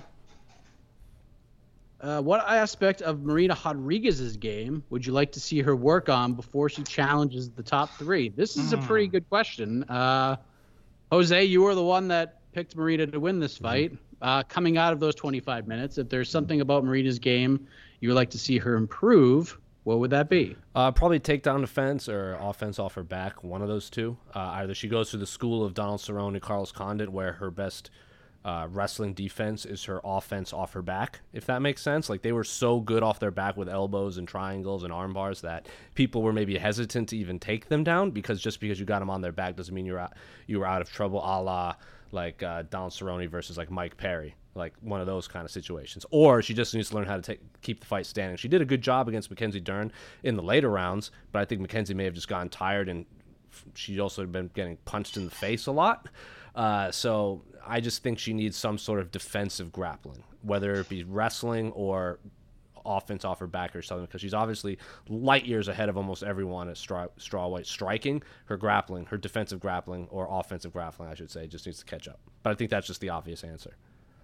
Uh, what aspect of Marina Rodriguez's game would you like to see her work on before she challenges the top three? This is a pretty good question. Uh, Jose, you were the one that picked Marina to win this fight. Uh, coming out of those twenty-five minutes, if there's something about Marina's game you would like to see her improve, what would that be? Uh, probably takedown defense or offense off her back, one of those two. Uh, either she goes to the school of Donald Cerrone and Carlos Condit, where her best uh, wrestling defense is her offense off her back, if that makes sense. Like, they were so good off their back with elbows and triangles and arm bars that people were maybe hesitant to even take them down, because just because you got them on their back doesn't mean you're out, you were out of trouble, a la like uh, Donald Cerrone versus like Mike Perry. Like one of those kind of situations. Or she just needs to learn how to take, keep the fight standing. She did a good job against Mackenzie Dern in the later rounds, but I think Mackenzie may have just gotten tired, and she also been getting punched in the face a lot. Uh, so I just think she needs some sort of defensive grappling, whether it be wrestling or offense off her back or something, because she's obviously light years ahead of almost everyone at straw, strawweight striking. Her grappling, her defensive grappling or offensive grappling, I should say, just needs to catch up. But I think that's just the obvious answer.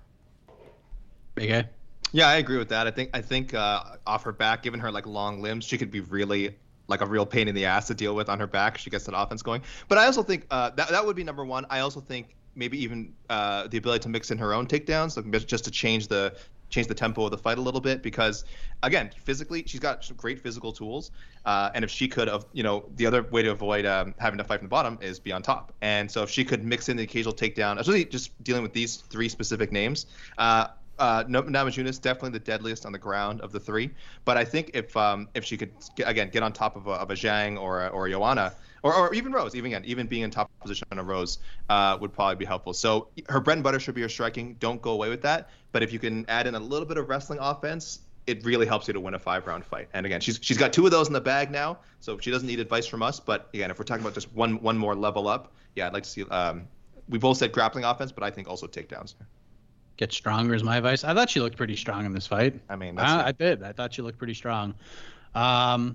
Okay. Yeah, I agree with that. I think I think uh, off her back, given her like long limbs, she could be really like a real pain in the ass to deal with on her back if she gets that offense going. But I also think uh, that that would be number one. I also think maybe even uh, the ability to mix in her own takedowns, like just to change the change the tempo of the fight a little bit, because again, physically she's got some great physical tools, uh, and if she could have, you know, the other way to avoid um, having to fight from the bottom is be on top. And so if she could mix in the occasional takedown, especially just dealing with these three specific names. Uh, Uh, Namajunas definitely the deadliest on the ground of the three, but I think if um, if she could get, again get on top of a, of a Zhang or a, or a Joanna or, or even Rose, even again even being in top position on a Rose uh, would probably be helpful. So her bread and butter should be her striking. Don't go away with that. But if you can add in a little bit of wrestling offense, it really helps you to win a five round fight. And again, she's she's got two of those in the bag now, so she doesn't need advice from us. But again, if we're talking about just one one more level up, yeah, I'd like to see. Um, we both said grappling offense, but I think also takedowns. Get stronger is my advice. I thought she looked pretty strong in this fight. I mean, that's I, I did. I thought she looked pretty strong. Um,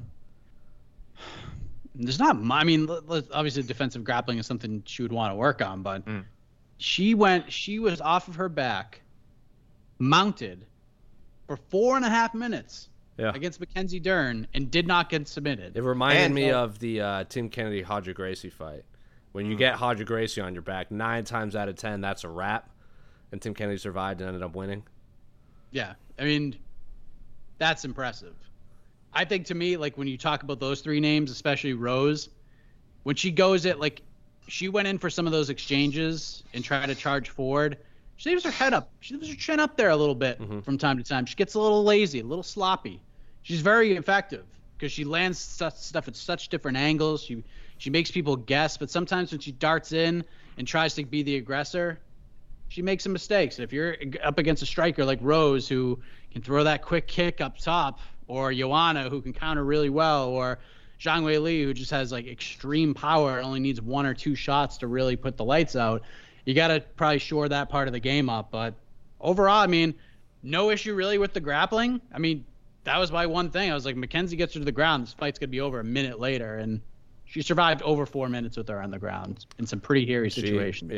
there's not. I mean, obviously, defensive grappling is something she would want to work on, but mm. she went. She was off of her back, mounted, for four and a half minutes yeah. against Mackenzie Dern, and did not get submitted. It reminded and, me uh, of the uh, Tim Kennedy Hodger Gracie fight. When you mm. get Hodger Gracie on your back, nine times out of ten, that's a wrap. And Tim Kennedy survived and ended up winning. Yeah, I mean, that's impressive. I think to me, like when you talk about those three names, especially Rose, when she goes at like, she went in for some of those exchanges and tried to charge forward. She leaves her head up. She leaves her chin up there a little bit mm-hmm. from time to time. She gets a little lazy, a little sloppy. She's very effective because she lands stuff at such different angles. She she makes people guess, but sometimes when she darts in and tries to be the aggressor, she makes some mistakes. If you're up against a striker like Rose, who can throw that quick kick up top, or Joanna, who can counter really well, or Zhang Wei Li, who just has like extreme power and only needs one or two shots to really put the lights out, you got to probably shore that part of the game up. But overall, I mean, no issue really with the grappling. I mean, that was my one thing. I was like, Mackenzie gets her to the ground, this fight's going to be over a minute later. And she survived over four minutes with her on the ground in some pretty hairy situations. She, yeah.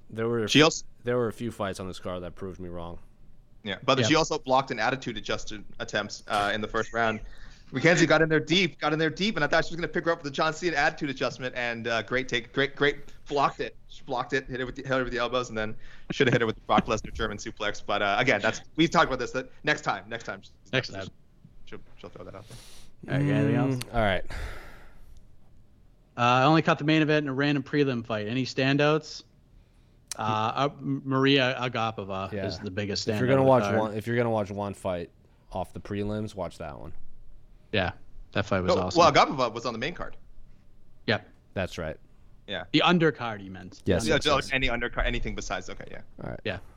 there were She also, there were a few fights on this card that proved me wrong. yeah, but Yeah. she also blocked an attitude adjusted attempts uh, in the first round. Mackenzie got in there deep, got in there deep, and I thought she was gonna pick her up with the John Cena attitude adjustment, and uh, great take, great, great blocked it. She blocked it, hit her with the, hit her with the elbows, and then should have hit her with the Brock Lesnar German suplex. But uh, again, that's we've talked about this. That next time, next time, Next time. she'll, she'll throw that out there. All right, anything else? All right. Uh, I only caught the main event in a random prelim fight. Any standouts? Uh, uh, Maria Agapova Yeah. is the biggest standout. If you're gonna of the watch card. one, if you're gonna watch one fight off the prelims, watch that one. Yeah, that fight was No, awesome. Well, Agapova was on the main card. yeah, That's right. Yeah. the undercard you meant. Yes. The Yeah, yes, so yes. any undercard, anything besides. Okay, yeah. All right. Yeah.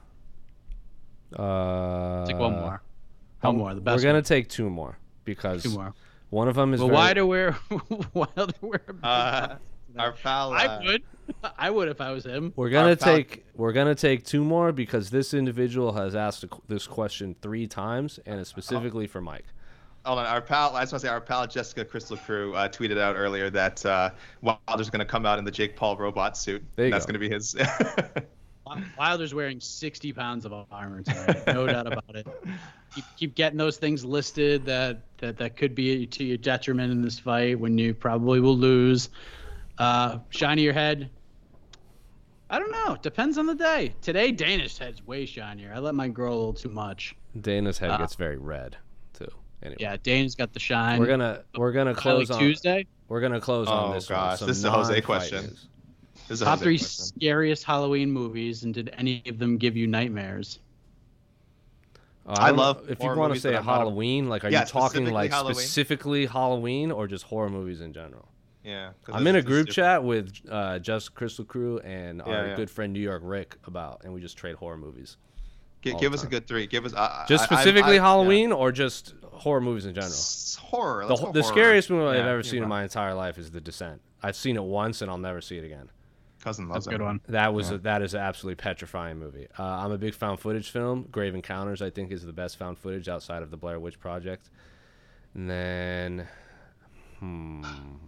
Uh, Take one more. One more. The best. We're gonna one. take two more because two more. one of them is. Well, very, why do we why do we Uh, our pal. Uh, I would. I would if I was him. We're gonna our pal- take. We're gonna take two more because this individual has asked a- this question three times and it's specifically for Mike. Hold on, our pal. I just want to say our pal Jessica Crystal Crew uh, tweeted out earlier that uh, Wilder's going to come out in the Jake Paul robot suit. There you That's go. going to be his. Wilder's wearing sixty pounds of armor tonight. No doubt about it. Keep, keep getting those things listed that, that, that could be to your detriment in this fight when you probably will lose. Uh, shiny your head. I don't know. Depends on the day. Today, Danish head's way shinier. I let mine grow a little too much. Dana's head Uh, gets very red too. Anyway, Yeah, Dana's got the shine. we're gonna we're gonna Finally close on Tuesday. We're gonna close on Oh, this gosh, one. this is a Jose question. news. This is a Top Jose three question. scariest Halloween movies, and did any of them give you nightmares? Uh, I don't know love if you horror want to movies, say but I'm not a- Halloween. Like, are Yeah, you talking specifically like Halloween. specifically Halloween or just horror movies in general? Yeah. 'cause I'm this in a is group different. chat with uh, Just Crystal Crew and Yeah, our yeah. good friend New York Rick about, and we just trade horror movies. Gi- all give the us a time. good three. Give us. I, Just I- I- specifically I- yeah. Halloween or just horror movies in general? S- Horror. The, Let's the go horror. scariest movie I've Yeah, ever yeah, seen in bro. my entire life is The Descent. I've seen it once and I'll never see it again. Cousin loves That's a good it. one. That was a, that is an absolutely petrifying movie. Uh, I'm a big found footage film. Grave Encounters, I think, is the best found footage outside of the Blair Witch Project. And then, hmm,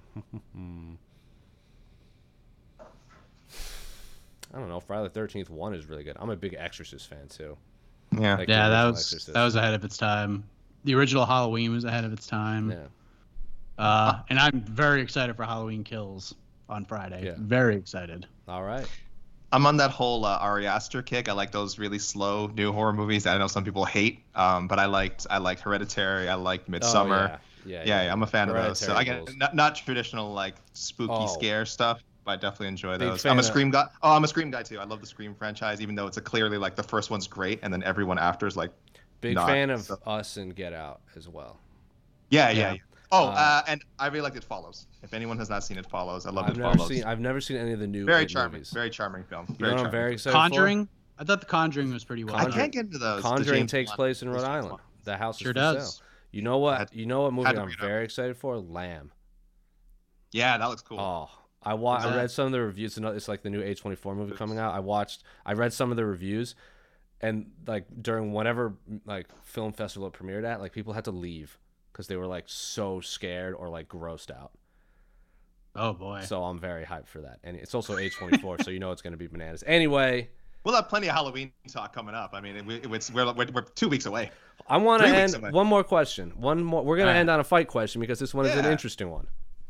I don't know. Friday the thirteenth one is really good. I'm a big Exorcist fan too. Yeah. Like the Yeah, that original was Exorcist. that was ahead of its time. The original Halloween was ahead of its time. Yeah. Uh, and I'm very excited for Halloween Kills on Friday. Yeah. Very excited. All right. I'm on that whole uh, Ari Aster kick. I like those really slow new horror movies that I know some people hate. Um, but I liked I liked Hereditary. I liked Midsummer. Oh, yeah. Yeah, yeah, yeah, I'm a fan of those. So Hereditary I rules. get not, not traditional like spooky Oh. scare stuff, but I definitely enjoy Big those. fan I'm a of- Scream guy. Oh, I'm a Scream guy too. I love the Scream franchise, even though it's a clearly like the first one's great, and then everyone after is like, Big not, fan of so- Us and Get Out as well. yeah, yeah. Yeah. yeah. Oh, Uh, uh, and I really liked It Follows. If anyone has not seen It Follows, I love I've It never Follows. seen. I've never seen any of the new very It charming, movies. very charming film. You Very know what I'm charming. very excited Conjuring? I thought The Conjuring was pretty well I done. can't get into those. the Conjuring James takes Bond- place in those Rhode James Island. Bond. The house Sure is for does. sale. You know what? Had- You know what movie had to I'm read up. very excited for? Lamb. Yeah, that looks cool. Oh, I wa- What's I that? read some of the reviews. It's, it's like the new A twenty-four movie coming out. I watched. I read some of the reviews, and like during whatever like film festival it premiered at, like people had to leave because they were like so scared or like grossed out. Oh boy. So I'm very hyped for that, and it's also A twenty-four, so you know it's going to be bananas. Anyway, We'll have plenty of Halloween talk coming up. I mean, it, it's we're, we're we're two weeks away. I want to Three weeks end away. one more question. One more. We're going to All right. end on a fight question because this one is an Yeah. interesting one.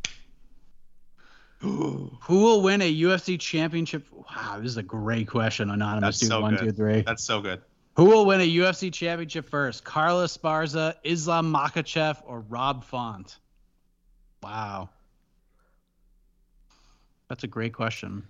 Who will win a U F C championship? Wow, this is a great question. Anonymous That's dude, so one, good. two, three. That's so good. Who will win a U F C championship first? Carla Esparza, Islam Makhachev, or Rob Font? Wow. That's a great question.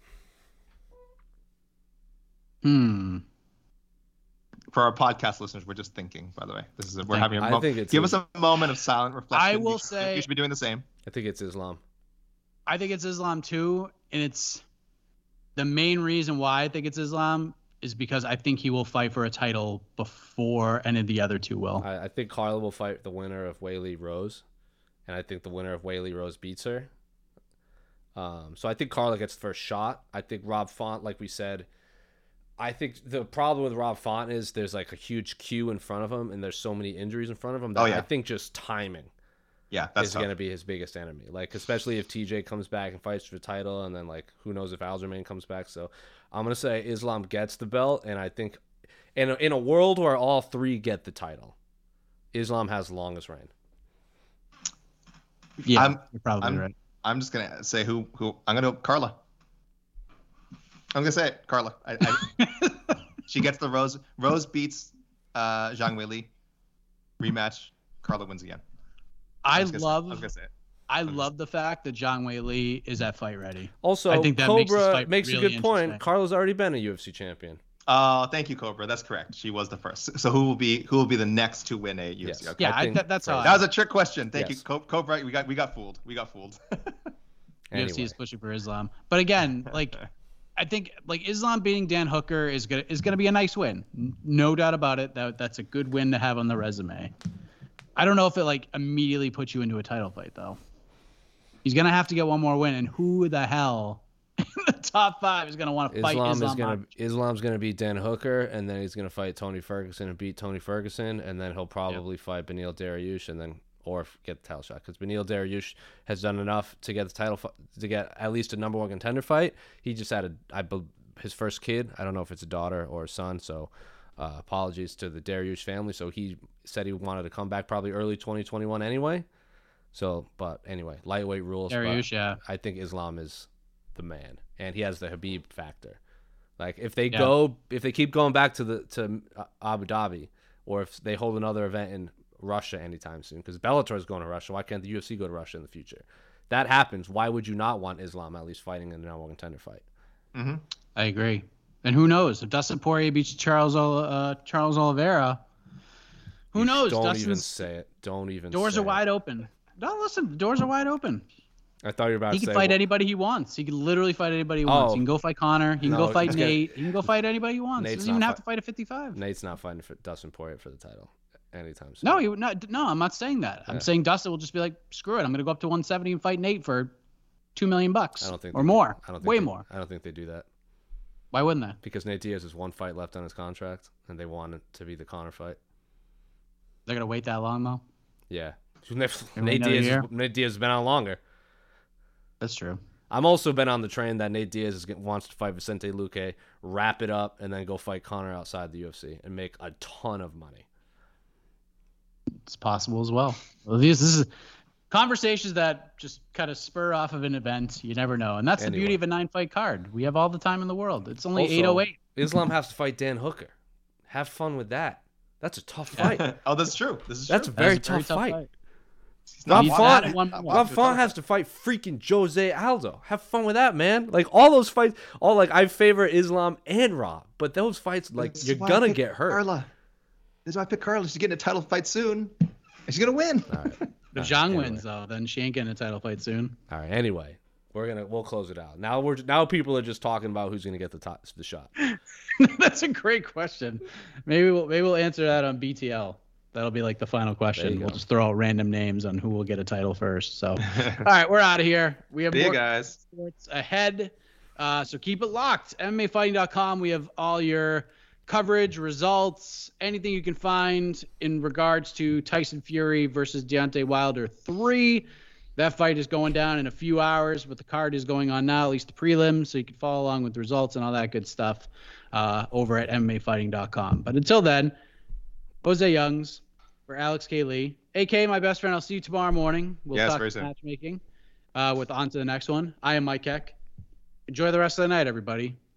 Hmm. For our podcast listeners, we're just thinking. By the way, this is a, we're think- having a I mo- think it's give a- us a moment of silent reflection. I will You should- say- you should be doing the same. I think it's Islam. I think it's Islam too, and it's the main reason why I think it's Islam is because I think he will fight for a title before any of the other two will. I, I think Carla will fight the winner of Whaley Rose, and I think the winner of Whaley Rose beats her. Um, so I think Carla gets the first shot. I think Rob Font, like we said, I think the problem with Rob Font is there's like a huge queue in front of him, and there's so many injuries in front of him that Oh, yeah. I think just timing. Yeah, that's is tough. going to be his biggest enemy. Like, especially if T J comes back and fights for the title, and then, like, who knows if Aljamain comes back. So I'm going to say Islam gets the belt, and I think in a, in a world where all three get the title, Islam has the longest reign. Yeah, I'm, you're probably I'm, right. I'm just going to say who, who, I'm going to go Carla. I'm going to say it, Carla. I, I, she gets the Rose. Rose beats uh, Zhang Weili. Rematch. Carla wins again. I, I was gonna love. Say, I was gonna say it. I I'm love the fact that Zhang Weili is at fight ready. Also, I think that makes this Cobra fight makes, really a good point. interesting. Carla's already been a U F C champion. Oh, thank you, Cobra. That's correct. She was the first. So who will be who will be the next to win a U F C? Yes. Okay. Yeah, I I think that, that's how. That I, was a trick question. Thank Yes. you, Co- Cobra. We got we got fooled. We got fooled. U F C Anyway. is pushing for Islam, but again, like I think like Islam beating Dan Hooker is gonna is gonna be a nice win, no doubt about it. That that's a good win to have on the resume. I don't know if it like immediately puts you into a title fight though. He's gonna have to get one more win, and who the hell in the top five is gonna want to fight Islam Islam? is gonna Islam's gonna beat Dan Hooker, and then he's gonna fight Tony Ferguson and beat Tony Ferguson, and then he'll probably fight Beneil Dariush, and then or get the title shot because Beneil Dariush has done enough to get the title fi- to get at least a number one contender fight. He just had a I be- his first kid. I don't know if it's a daughter or a son, so uh, apologies to the Dariush family. So he said he wanted to come back probably early twenty twenty-one anyway. So, but anyway, lightweight rules. Dariush, but yeah. I think Islam is the man, and he has the Habib factor. Like if they Yeah. go, if they keep going back to the to uh, Abu Dhabi, or if they hold another event in Russia anytime soon, because Bellator is going to Russia. Why can't the U F C go to Russia in the future? That happens. Why would you not want Islam at least fighting in a number one contender fight? Mm-hmm. I agree. And who knows if Dustin Poirier beats Charles Ol- uh, Charles Oliveira? Who You knows? Don't even Dustin's say it. Don't even. doors say are wide it. open. No, listen, the doors are wide open. I thought you were about He to can say. fight well, anybody he wants. He can literally fight anybody he wants. Oh. He can go fight Connor. He can No, go fight he's gonna- Nate. He can go fight anybody he wants. Nate's he doesn't even not have fi- to fight at fifty-five. Nate's not fighting for Dustin Poirier for the title anytime soon. No, he would not. No, I'm not saying that. I'm Yeah. saying Dustin will just be like, screw it. I'm going to go up to one seventy and fight Nate for two million bucks. I don't think or they- more. I don't think Way they- more. I don't think they do that Why wouldn't they? because Nate Diaz has one fight left on his contract, and they want it to be the Conor fight. They're going to wait that long though. Yeah, wait Nate another Diaz. year? Has, Nate Diaz has been on longer. That's true. I'm also been on the train that Nate Diaz is, get- wants to fight Vicente Luque, wrap it up, and then go fight Conor outside the U F C and make a ton of money. It's possible as well. Well, these this is conversations that just kind of spur off of an event. You never know, and that's the Anyway. beauty of a nine-fight card. We have all the time in the world. It's only Also, eight oh eight. Islam has to fight Dan Hooker. Have fun with that. That's a tough fight. oh, that's true. This is That's a true. very, That's a tough, fight. He's not Rob He's watching. not Font, one- Rob watching the Font has to fight freaking Jose Aldo. Have fun with that, man. Like all those fights, all like I favor Islam and Rob, but those fights, like This is you're why I gonna picked get hurt. Carla. This is why I picked Carla. She's getting a title fight soon. And she's gonna win. All right. If All right, Zhang anyway. wins though, then she ain't getting a title fight soon. All right. Anyway, we're gonna we'll close it out. Now we're now people are just talking about who's gonna get the top, the shot. That's a great question. Maybe we'll maybe we'll answer that on B T L. That'll be like the final There question. you We'll go. just throw out random names on who will get a title first. So, all right, we're out of here. We have See you more guys. sports ahead. Uh, so keep it locked. M M A fighting dot com. We have all your coverage, results, anything you can find in regards to Tyson Fury versus Deontay Wilder three. That fight is going down in a few hours, but the card is going on now, at least the prelims, so you can follow along with the results and all that good stuff uh, over at M M A fighting dot com. But until then, Jose Youngs for Alex K. Lee, A K A my best friend. I'll see you tomorrow morning. We'll Yes, talk very soon. matchmaking uh, with on to the next one. I am Mike Keck. Enjoy the rest of the night, everybody.